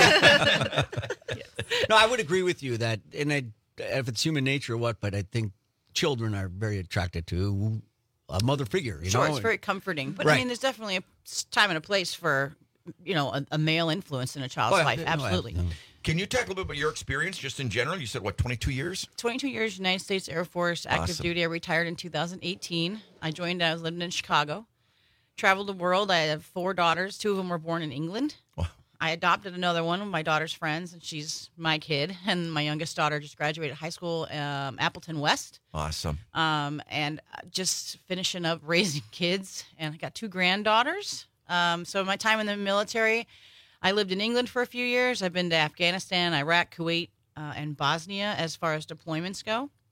No, I would agree with you that, and if it's human nature or what, but I think children are very attracted to a mother figure. You know? It's very comforting. But Right. I mean, there's definitely a time and a place for, a male influence in a child's life. Absolutely. Can you talk a little bit about your experience just in general? You said, 22 years? 22 years, United States Air Force, active duty. I retired in 2018. I was living in Chicago. Traveled the world. I have 4 daughters. 2 of them were born in England. Wow. I adopted another one of my daughter's friends, and she's my kid. And my youngest daughter just graduated high school, Appleton West. Awesome. And just finishing up raising kids. And I got 2 granddaughters. So my time in the military, I lived in England for a few years. I've been to Afghanistan, Iraq, Kuwait, and Bosnia as far as deployments go.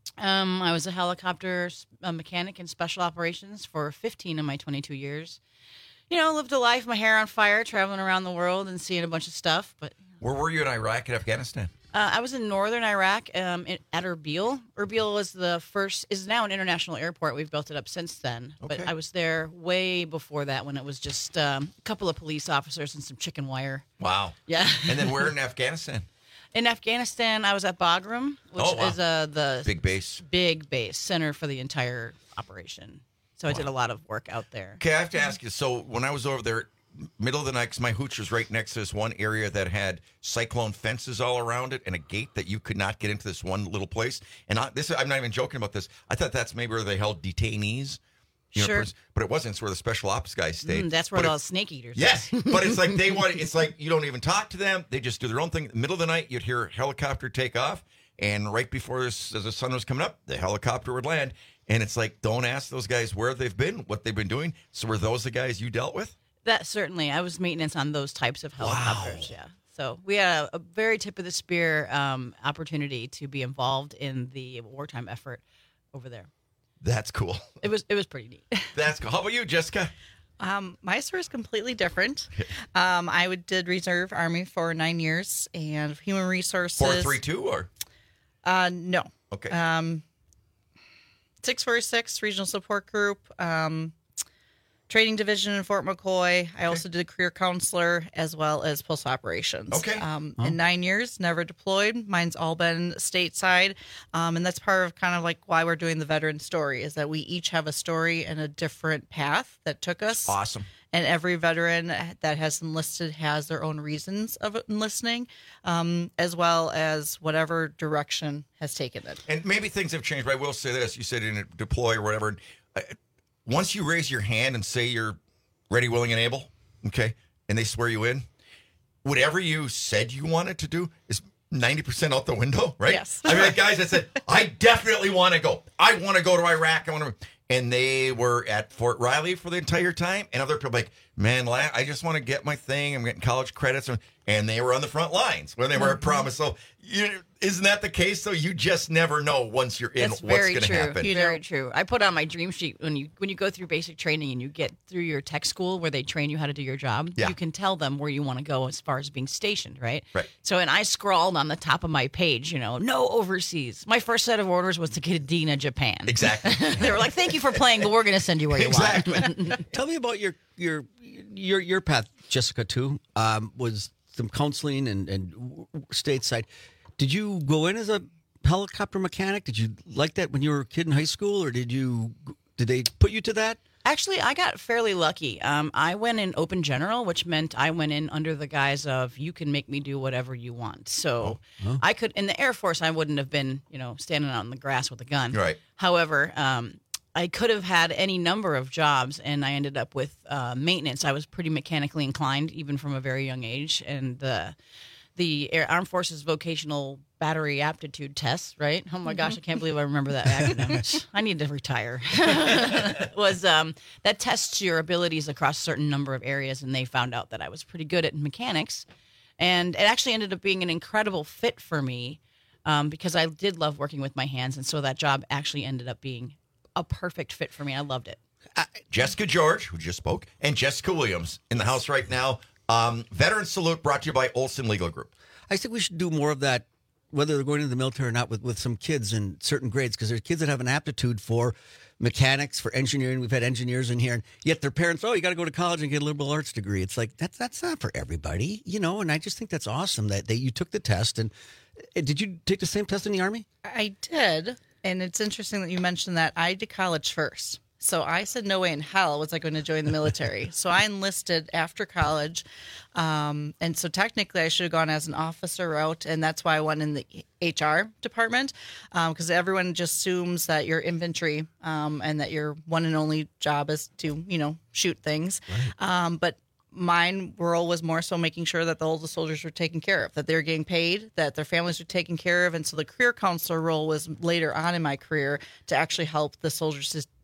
I was a helicopter mechanic in special operations for 15 of my 22 years. Lived a life, my hair on fire, traveling around the world and seeing a bunch of stuff. But where were you in Iraq and Afghanistan? I was in northern Iraq at Erbil. Erbil is now an international airport. We've built it up since then. Okay. But I was there way before that when it was just a couple of police officers and some chicken wire. Wow. Yeah. And then where in Afghanistan? In Afghanistan, I was at Bagram, which is the big base center for the entire operation. So I did a lot of work out there. Okay, I have to ask you. So when I was over there, middle of the night, because my hooch was right next to this one area that had cyclone fences all around it and a gate that you could not get into this one little place. And I'm not even joking about this. I thought that's maybe where they held detainees. Sure. But it wasn't. It's where the special ops guys stayed. That's where all the snake eaters Yes. are. But it's like it's like you don't even talk to them. They just do their own thing. In the middle of the night, you'd hear a helicopter take off. And right before as the sun was coming up, the helicopter would land. And it's like, don't ask those guys where they've been, what they've been doing. So were those the guys you dealt with? That certainly. I was maintenance on those types of helicopters, yeah. So we had a very tip of the spear opportunity to be involved in the wartime effort over there. That's cool. It was pretty neat. That's cool. How about you, Jessica? My story is completely different. I did reserve Army for 9 years and human resources. 432 or? No. Okay. 646 Regional Support Group, Training Division in Fort McCoy. I also did a career counselor as well as post operations. Okay. In 9 years, never deployed. Mine's all been stateside. And that's part of kind of like why we're doing the veteran story is that we each have a story and a different path that took us. Awesome. And every veteran that has enlisted has their own reasons of enlisting, as well as whatever direction has taken it. And maybe things have changed, but I will say this. You said in a deploy or whatever. Once you raise your hand and say you're ready, willing, and able, okay, and they swear you in, whatever you said you wanted to do is 90% out the window, right? Yes. I mean, like guys that said, I definitely want to go. I want to go to Iraq. And they were at Fort Riley for the entire time. And other people like, man, I just want to get my thing. I'm getting college credits. And they were on the front lines when they were at promise. So isn't that the case? So you just never know once you're in That's what's very going to true. happen. Very true. I put on my dream sheet when you go through basic training and you get through your tech school where they train you how to do your job. Yeah. You can tell them where you want to go as far as being stationed, right? Right. So, and I scrawled on the top of my page, no overseas. My first set of orders was to Kadena, Japan. Exactly. They were like, "Thank you for playing, but we're going to send you where you want." Tell me about your path, Jessica. Too was some counseling and stateside. Did you go in as a helicopter mechanic? Did you like that when you were a kid in high school, or did they put you to that? Actually, I got fairly lucky. I went in open general, which meant I went in under the guise of you can make me do whatever you want. So I could, in the Air Force, I wouldn't have been, standing out in the grass with a gun. Right. However, I could have had any number of jobs, and I ended up with maintenance. I was pretty mechanically inclined, even from a very young age, and the Armed Forces Vocational Battery Aptitude Test, right? Oh my gosh, I can't believe I remember that acronym. I need to retire. Was that tests your abilities across a certain number of areas, and they found out that I was pretty good at mechanics, and it actually ended up being an incredible fit for me because I did love working with my hands, and so that job actually ended up being a perfect fit for me. I loved it. Jessica George, who just spoke, and Jessica Williams in the house right now. Veteran Salute brought to you by Olson Legal Group. I think we should do more of that, whether they're going into the military or not, with some kids in certain grades, because there's kids that have an aptitude for mechanics, for engineering. We've had engineers in here, and yet their parents, you got to go to college and get a liberal arts degree. It's like, that's not for everybody, and I just think that's awesome that you took the test. And did you take the same test in the Army? I did. And it's interesting that you mentioned that. I did college first. So I said, no way in hell was I going to join the military. So I enlisted after college. And so technically I should have gone as an officer route. And that's why I went in the HR department, because everyone just assumes that you're infantry and that your one and only job is to, shoot things. Right. But my role was more so making sure that all the soldiers were taken care of, that they were getting paid, that their families were taken care of. And so the career counselor role was later on in my career to actually help the soldiers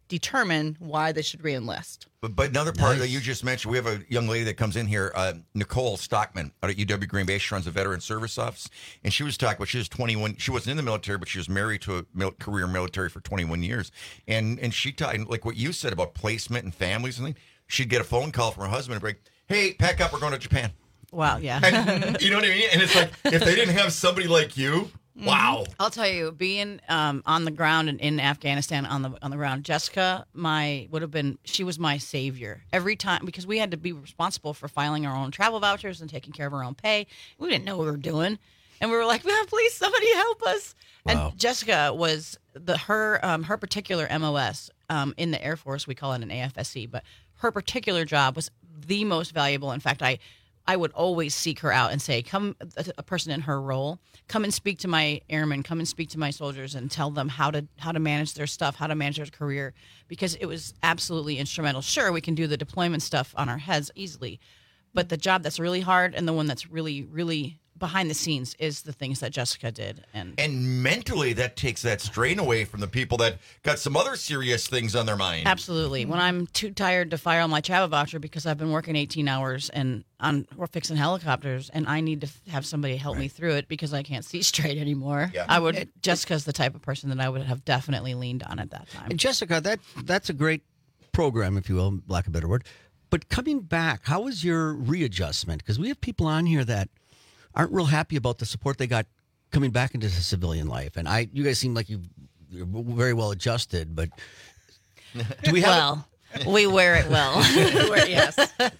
determine why they should reenlist. But another part that you just mentioned, we have a young lady that comes in here, Nicole Stockman, out at UW Green Bay. She runs a veteran service office, and she was talking about she was 21. She wasn't in the military, but she was married to a career military for 21 years. And she talked, like what you said about placement and families and things. She'd get a phone call from her husband and be like, hey, pack up, we're going to Japan. Wow, yeah. And, you know what I mean? And it's like, if they didn't have somebody like you, wow. I'll tell you, being on the ground and in Afghanistan on the ground, Jessica, she was my savior every time, because we had to be responsible for filing our own travel vouchers and taking care of our own pay. We didn't know what we were doing, and we were like, "Man, please, somebody help us!" Wow. And Jessica was her particular MOS in the Air Force. We call it an AFSC, but her particular job was the most valuable. In fact, I would always seek her out and say, come, a person in her role, come and speak to my airmen, come and speak to my soldiers and tell them how to manage their stuff, how to manage their career, because it was absolutely instrumental. Sure, we can do the deployment stuff on our heads easily, but the job that's really hard and the one that's really, really behind the scenes is the things that Jessica did. And mentally, that takes that strain away from the people that got some other serious things on their mind. Absolutely. When I'm too tired to file my travel voucher because I've been working 18 hours and we're fixing helicopters and I need to have somebody help me through it because I can't see straight anymore, Jessica's the type of person that I would have definitely leaned on at that time. And Jessica, that's a great program, if you will, lack of a better word. But coming back, how was your readjustment? Because we have people on here that aren't real happy about the support they got coming back into the civilian life. And you guys seem like you're very well adjusted, but do we have... Well, we wear it well. Yes.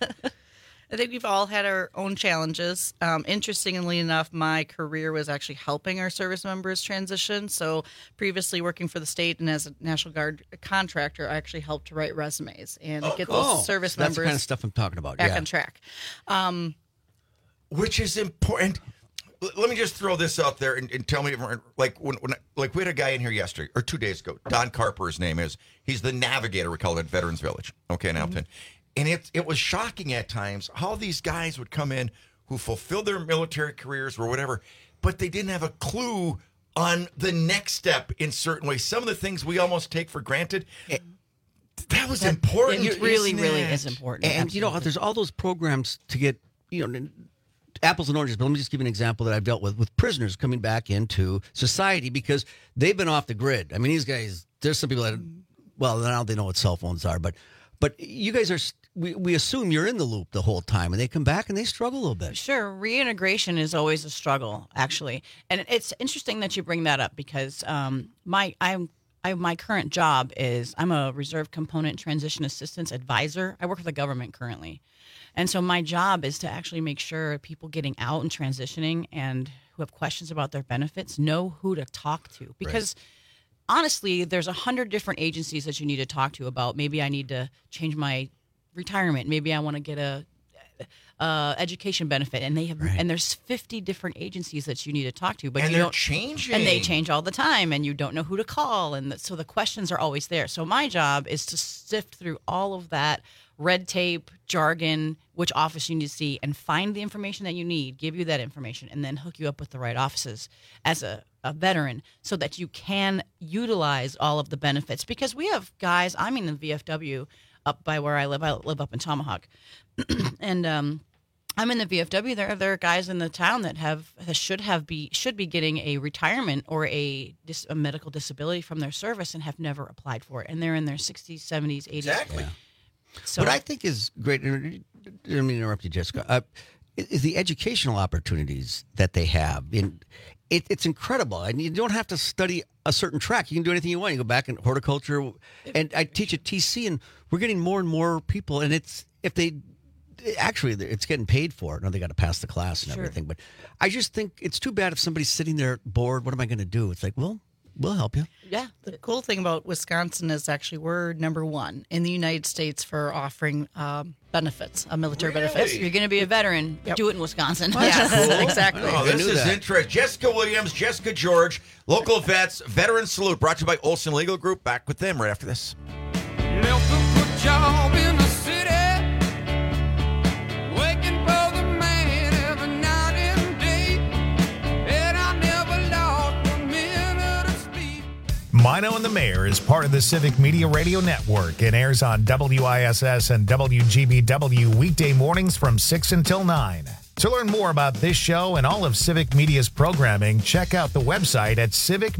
I think we've all had our own challenges. Interestingly enough, my career was actually helping our service members transition. So previously working for the state and as a National Guard contractor, I actually helped to write resumes and get those service members... That's the kind of stuff I'm talking about. Back on track. Which is important. Let me just throw this out there and tell me, like when we had a guy in here yesterday or 2 days ago. Don Carper, his name is. He's the navigator. We call it Veterans Village. Okay, in Alton, and it was shocking at times how these guys would come in who fulfilled their military careers or whatever, but they didn't have a clue on the next step in certain ways. Some of the things we almost take for granted. That was important. It really is important. And Absolutely. There's all those programs to get apples and oranges, but let me just give you an example that I've dealt with prisoners coming back into society because they've been off the grid. I mean, these guys, there's some people that, well, now they know what cell phones are, but you guys are, we assume you're in the loop the whole time, and they come back and they struggle a little bit. Sure. Reintegration is always a struggle, actually. And it's interesting that you bring that up because my current job is I'm a Reserve Component Transition Assistance Advisor. I work for the government currently. And so my job is to actually make sure people getting out and transitioning and who have questions about their benefits know who to talk to. Because honestly, there's 100 different agencies that you need to talk to about maybe I need to change my retirement. Maybe I want to get a education benefit, and and there's 50 different agencies that you need to talk to, but and they're changing, and they change all the time, and you don't know who to call, and so the questions are always there. So my job is to sift through all of that red tape, jargon, which office you need to see, and find the information that you need, give you that information, and then hook you up with the right offices as a veteran so that you can utilize all of the benefits. Because we have guys, I'm in the VFW up by where I live up in Tomahawk, and I'm in the VFW. There are guys in the town that should be getting a retirement or a medical disability from their service and have never applied for it, and they're in their 60s, 70s, 80s. Exactly. Yeah. So, what I think is great, I didn't mean to interrupt you, Jessica, is the educational opportunities that they have. It's incredible. And you don't have to study a certain track. You can do anything you want. You go back in horticulture. And I teach at TC, and we're getting more and more people. And it's getting paid for it. Now they got to pass the class and everything. But I just think it's too bad if somebody's sitting there bored. What am I going to do? It's like, well, we'll help you. Yeah. The cool thing about Wisconsin is actually we're number one in the United States for offering benefits, military benefits. If you're going to be a veteran, do it in Wisconsin. Yes, cool. Exactly. Oh, this is interesting. Jessica Williams, Jessica George, local vets, veteran salute, brought to you by Olson Legal Group. Back with them right after this. Left a good job in the city, working for the man every night and day, and I never lost a minute of sleep. Mino and the Mayor is part of the Civic Media Radio Network and airs on WISS and WGBW weekday mornings from 6 until 9. To learn more about this show and all of Civic Media's programming, check out the website at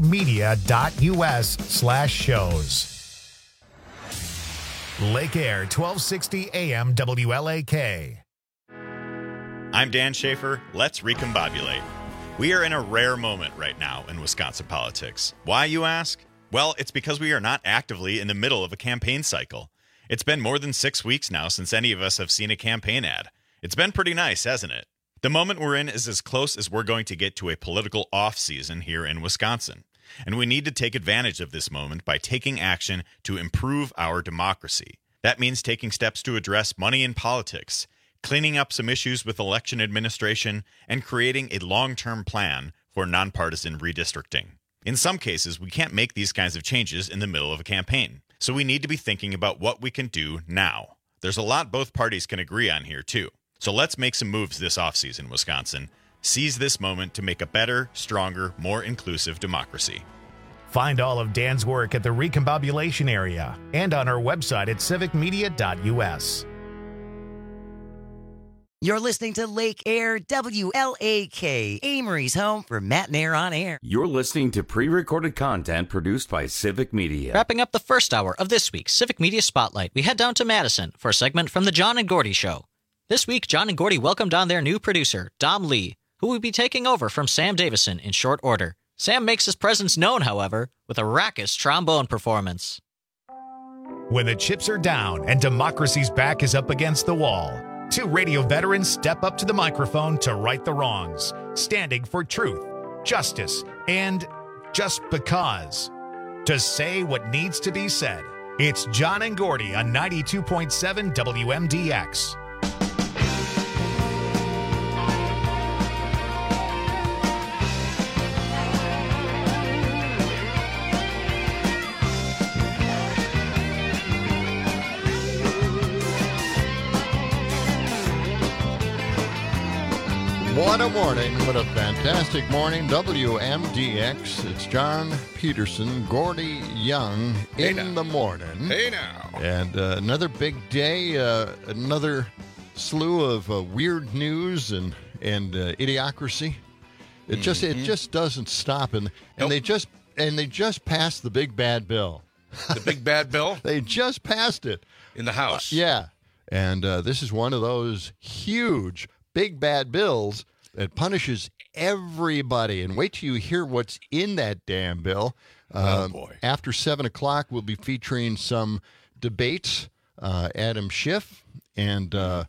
civicmedia.us/shows. Lake Air, 1260 AM WLAK. I'm Dan Schaefer. Let's recombobulate. We are in a rare moment right now in Wisconsin politics. Why, you ask? Well, it's because we are not actively in the middle of a campaign cycle. It's been more than 6 weeks now since any of us have seen a campaign ad. It's been pretty nice, hasn't it? The moment we're in is as close as we're going to get to a political off-season here in Wisconsin. And we need to take advantage of this moment by taking action to improve our democracy. That means taking steps to address money in politics, cleaning up some issues with election administration, and creating a long-term plan for nonpartisan redistricting. In some cases, we can't make these kinds of changes in the middle of a campaign, so we need to be thinking about what we can do now. There's a lot both parties can agree on here, too. So let's make some moves this offseason, Wisconsin. Seize this moment to make a better, stronger, more inclusive democracy. Find all of Dan's work at the Recombobulation area and on our website at civicmedia.us. You're listening to Lake Air WLAK, Amory's home for Matt and Air on Air. You're listening to pre-recorded content produced by Civic Media. Wrapping up the first hour of this week's Civic Media Spotlight, we head down to Madison for a segment from the John and Gordy Show. This week, John and Gordy welcomed on their new producer, Dom Lee, who will be taking over from Sam Davison in short order. Sam makes his presence known, however, with a raucous trombone performance. When the chips are down and democracy's back is up against the wall, two radio veterans step up to the microphone to right the wrongs, standing for truth, justice, and just because. To say what needs to be said. It's John and Gordy on 92.7 WMDX. What a morning. What a fantastic morning. WMDX. It's John Peterson, Gordy Young in the morning. Hey now. And another big day, another slew of weird news and idiocracy. It just doesn't stop. And they just passed the big bad bill. The big bad bill? They just passed it. In the House. Yeah. And this is one of those huge big bad bills that punishes everybody. And wait till you hear what's in that damn bill. Oh, boy. After 7 o'clock, we'll be featuring some debates. Adam Schiff and who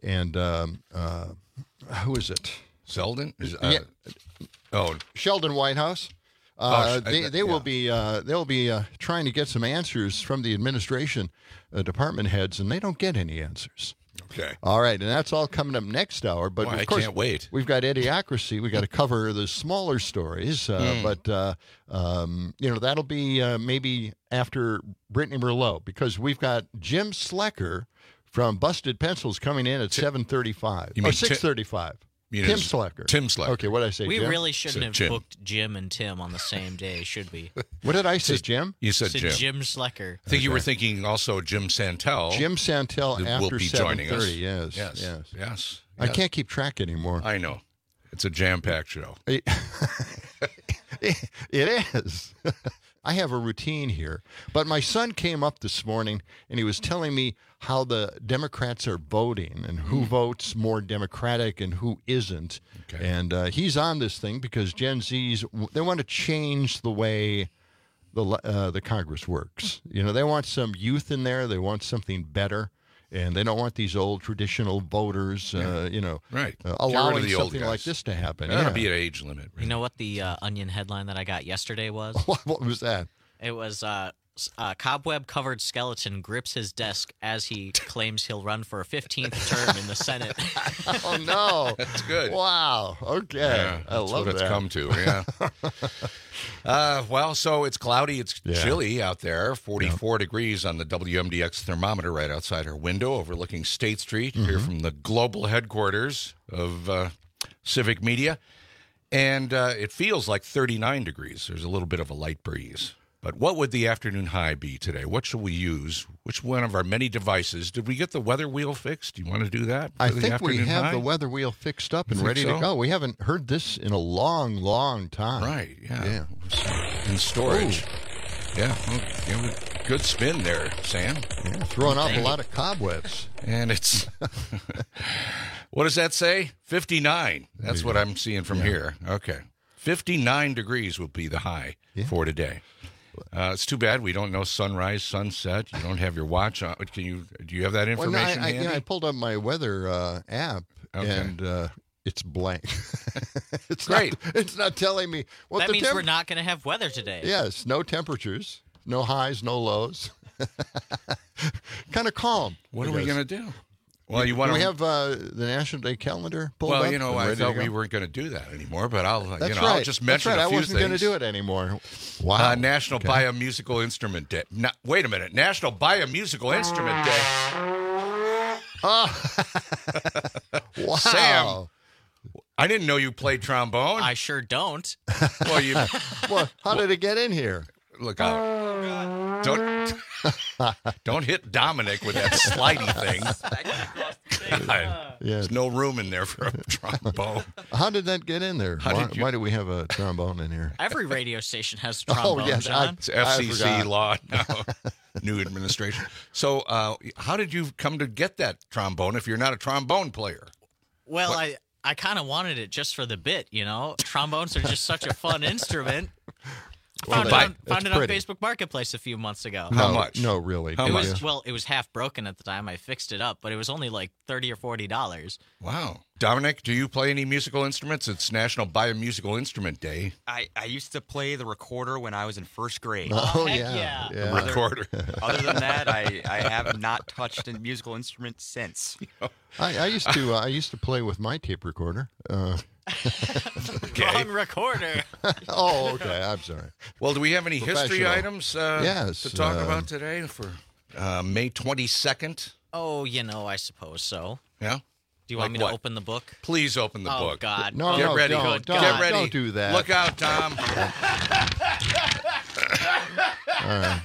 is it? Selden? Sheldon Whitehouse. They'll be trying to get some answers from the administration department heads, and they don't get any answers. Okay. All right, and that's all coming up next hour. But of course, I can't wait. We've got Idiocracy. We got to cover the smaller stories, but that'll be maybe after Brittany Merlot, because we've got Jim Slecker from Busted Pencils coming in at 7:35 or 6:35. Tim Slecker. Tim Slecker. Okay, what did I say, We Jim? really shouldn't have booked Jim and Tim on the same day, should we? What did I say, Jim? You said Jim. Jim Slecker. I think you were thinking also Jim Santel. Jim Santel will after be joining us. 7:30. Yes. I Yes. can't keep track anymore. I know. It's a jam-packed show. It is. I have a routine here. But my son came up this morning, and he was telling me how the Democrats are voting and who votes more Democratic and who isn't. Okay. And he's on this thing because Gen Zs, they want to change the way the Congress works. You know, they want some youth in there. They want something better. And they don't want these old traditional voters, Right. allowing the old something guys. like this to happen. There ought to be an age limit. You know what the Onion headline that I got yesterday was? What was that? It was cobweb-covered skeleton grips his desk as he claims he'll run for a 15th term in the Senate. Oh, no. That's good. Wow. Okay. Yeah, I love what that. it's come to, yeah. Well, so it's cloudy. It's chilly out there. 44 degrees on the WMDX thermometer right outside our window overlooking State Street here from the global headquarters of Civic Media. And it feels like 39 degrees. There's a little bit of a light breeze. But what would the afternoon high be today? What shall we use? Which one of our many devices? Did we get the weather wheel fixed? Do you want to do that? I for the think we afternoon have high? the weather wheel fixed up and Think ready so? to go. We haven't heard this in a long, long time. Right, yeah. In storage. Yeah, well, good spin there, Sam. Yeah, throwing off a lot of cobwebs. And it's, what does that say? 59. That's what I'm seeing from here. Okay. 59 degrees will be the high for today. It's too bad we don't know sunrise, sunset. You don't have your watch on. Do you have that information handy? I pulled up my weather app, and it's blank. It's great. It's not telling me what that the means we're not going to have weather today. Yes, no temperatures, no highs, no lows. Kind of calm. What are we going to do? Well, you want to? to have the National Day calendar pulled up? Well, you know, I thought we weren't going to do that anymore, but I'll just mention a few things. I wasn't going to do it anymore. Wow. National Buy a Musical Instrument Day. Wait a minute. National Buy a Musical Instrument Day. Wow. Sam, I didn't know you played trombone. I sure don't. Well, how did it get in here? Look out. Don't hit Dominic with that slidey thing. There's no room in there for a trombone. How did that get in there? Why do we have a trombone in here? Every radio station has a trombone, yes, John. It's FCC law now. New administration. So how did you come to get that trombone if you're not a trombone player? Well, I kind of wanted it just for the bit, you know. Trombones are just such a fun instrument. Found it on Facebook Marketplace a few months ago. How much? No, really. How much? Well, it was half broken at the time. I fixed it up, but it was only like $30 or $40. Wow. Dominic, do you play any musical instruments? It's National Buy a Musical Instrument Day. I used to play the recorder when I was in first grade. Oh, yeah. The recorder. Other than that, I have not touched a musical instrument since. I used to play with my tape recorder. Wrong recorder. Oh, okay. I'm sorry. Well, do we have any history Professional. items Yes, to talk about today for May 22nd? Oh, I suppose so. Yeah? Do you want me to open the book? Please open the book. Oh, God. No, Get ready. Don't, Get ready. Don't do that. Look out, Tom. All right.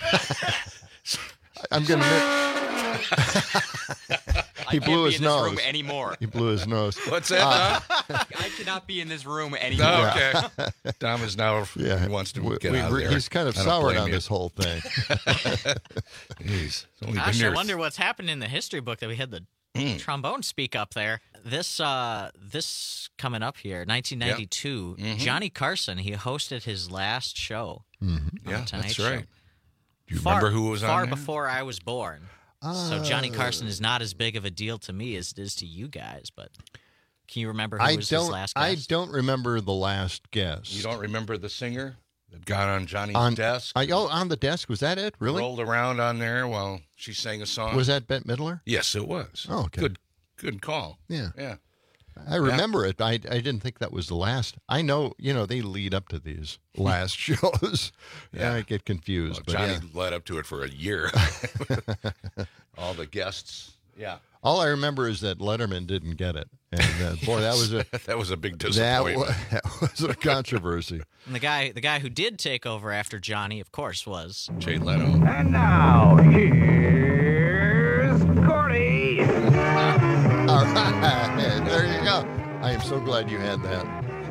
I'm going to... He blew his nose. I can't be in this room anymore. He blew his nose. What's that, Tom? I cannot be in this room anymore. Oh, okay. Tom is now, he wants to get out of there. He's kind of soured on this whole thing. Jeez. Only Gosh, been I here. wonder what's happened in the history book that we had the trombone speak up there. This coming up here, 1992, Johnny Carson, he hosted his last show. Yeah, Tonight that's Show. right. Do you remember who was on Far there? before I was born. So Johnny Carson is not as big of a deal to me as it is to you guys, but can you remember who was his last guest? I don't remember the last guest. You don't remember the singer that got on Johnny's desk? On the desk. Was that it? Really? Rolled around on there while she sang a song? Was that Bette Midler? Yes, it was. Oh, okay. Good call. Yeah. Yeah. I remember it. I didn't think that was the last. I know, they lead up to these last shows. Yeah. I get confused. Well, but Johnny led up to it for a year. All the guests. Yeah. All I remember is that Letterman didn't get it. And boy, that was a big disappointment. That was a controversy. And the guy who did take over after Johnny, of course, was Jay Leno. And now, here's Gordy. All right, there you go. I am so glad you had that.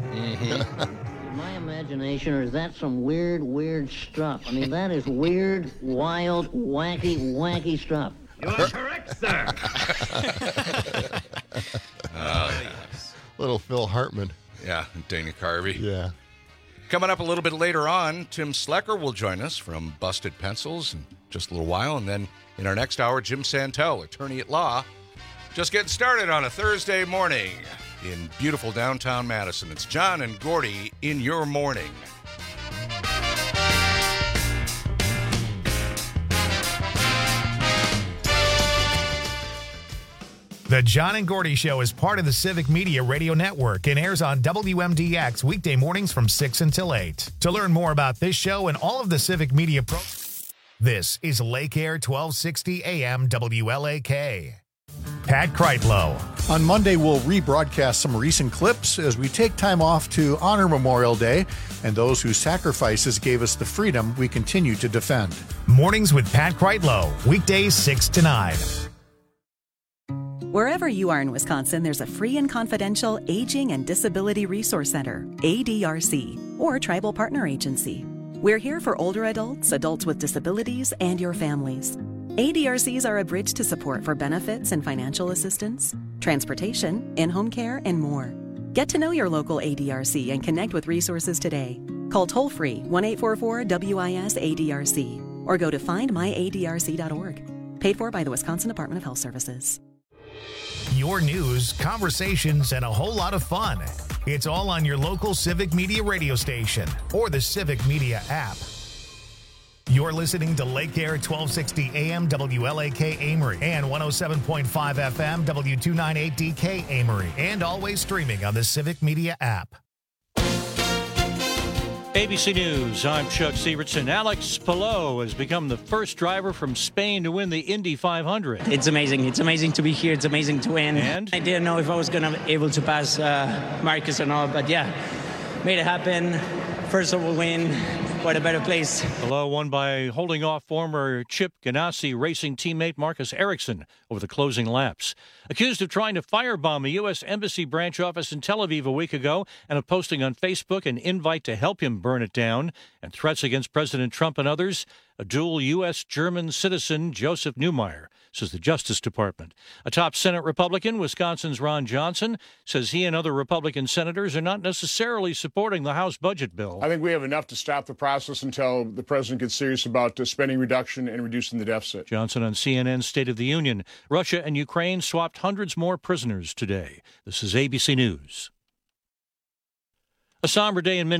My imagination, or is that some weird stuff? I mean, that is weird, wild, wacky stuff. You are correct, sir. Little Phil Hartman. Yeah, Dana Carvey. Yeah. Coming up a little bit later on, Tim Slecker will join us from Busted Pencils in just a little while. And then in our next hour, Jim Santel, attorney at law. Just getting started on a Thursday morning in beautiful downtown Madison. It's John and Gordy in your morning. The John and Gordy Show is part of the Civic Media Radio Network and airs on WMDX weekday mornings from 6 until 8. To learn more about this show and all of the Civic Media this is Lake Air 1260 AM WLAK. Pat Kreitlow. On Monday, we'll rebroadcast some recent clips as we take time off to honor Memorial Day and those whose sacrifices gave us the freedom we continue to defend. Mornings with Pat Kreitlow, weekdays 6 to 9. Wherever you are in Wisconsin, there's a free and confidential Aging and Disability Resource Center, ADRC, or Tribal Partner Agency. We're here for older adults, adults with disabilities, and your families. ADRCs are a bridge to support for benefits and financial assistance, transportation, in-home care, and more. Get to know your local ADRC and connect with resources today. Call toll-free 1-844-WIS-ADRC or go to findmyadrc.org. Paid for by the Wisconsin Department of Health Services. Your news, conversations, and a whole lot of fun. It's all on your local Civic Media radio station or the Civic Media app. You're listening to Lake Air 1260 AM WLAK Amory and 107.5 FM W298DK Amory, and always streaming on the Civic Media app. ABC News, I'm Chuck Sievertson. Alex Palou has become the first driver from Spain to win the Indy 500. It's amazing. It's amazing to be here. It's amazing to win. And? I didn't know if I was going to be able to pass Marcus or not, but yeah, made it happen. First of all, win. What a better place. Palou won by holding off former Chip Ganassi racing teammate Marcus Ericsson over the closing laps. Accused of trying to firebomb a U.S. Embassy branch office in Tel Aviv a week ago and of posting on Facebook an invite to help him burn it down and threats against President Trump and others, a dual U.S.-German citizen, Joseph Neumeyer, says the Justice Department. A top Senate Republican, Wisconsin's Ron Johnson, says he and other Republican senators are not necessarily supporting the House budget bill. I think we have enough to stop the process until the president gets serious about spending reduction and reducing the deficit. Johnson on CNN's State of the Union. Russia and Ukraine swapped hundreds more prisoners today. This is ABC News. A somber day in Minnesota.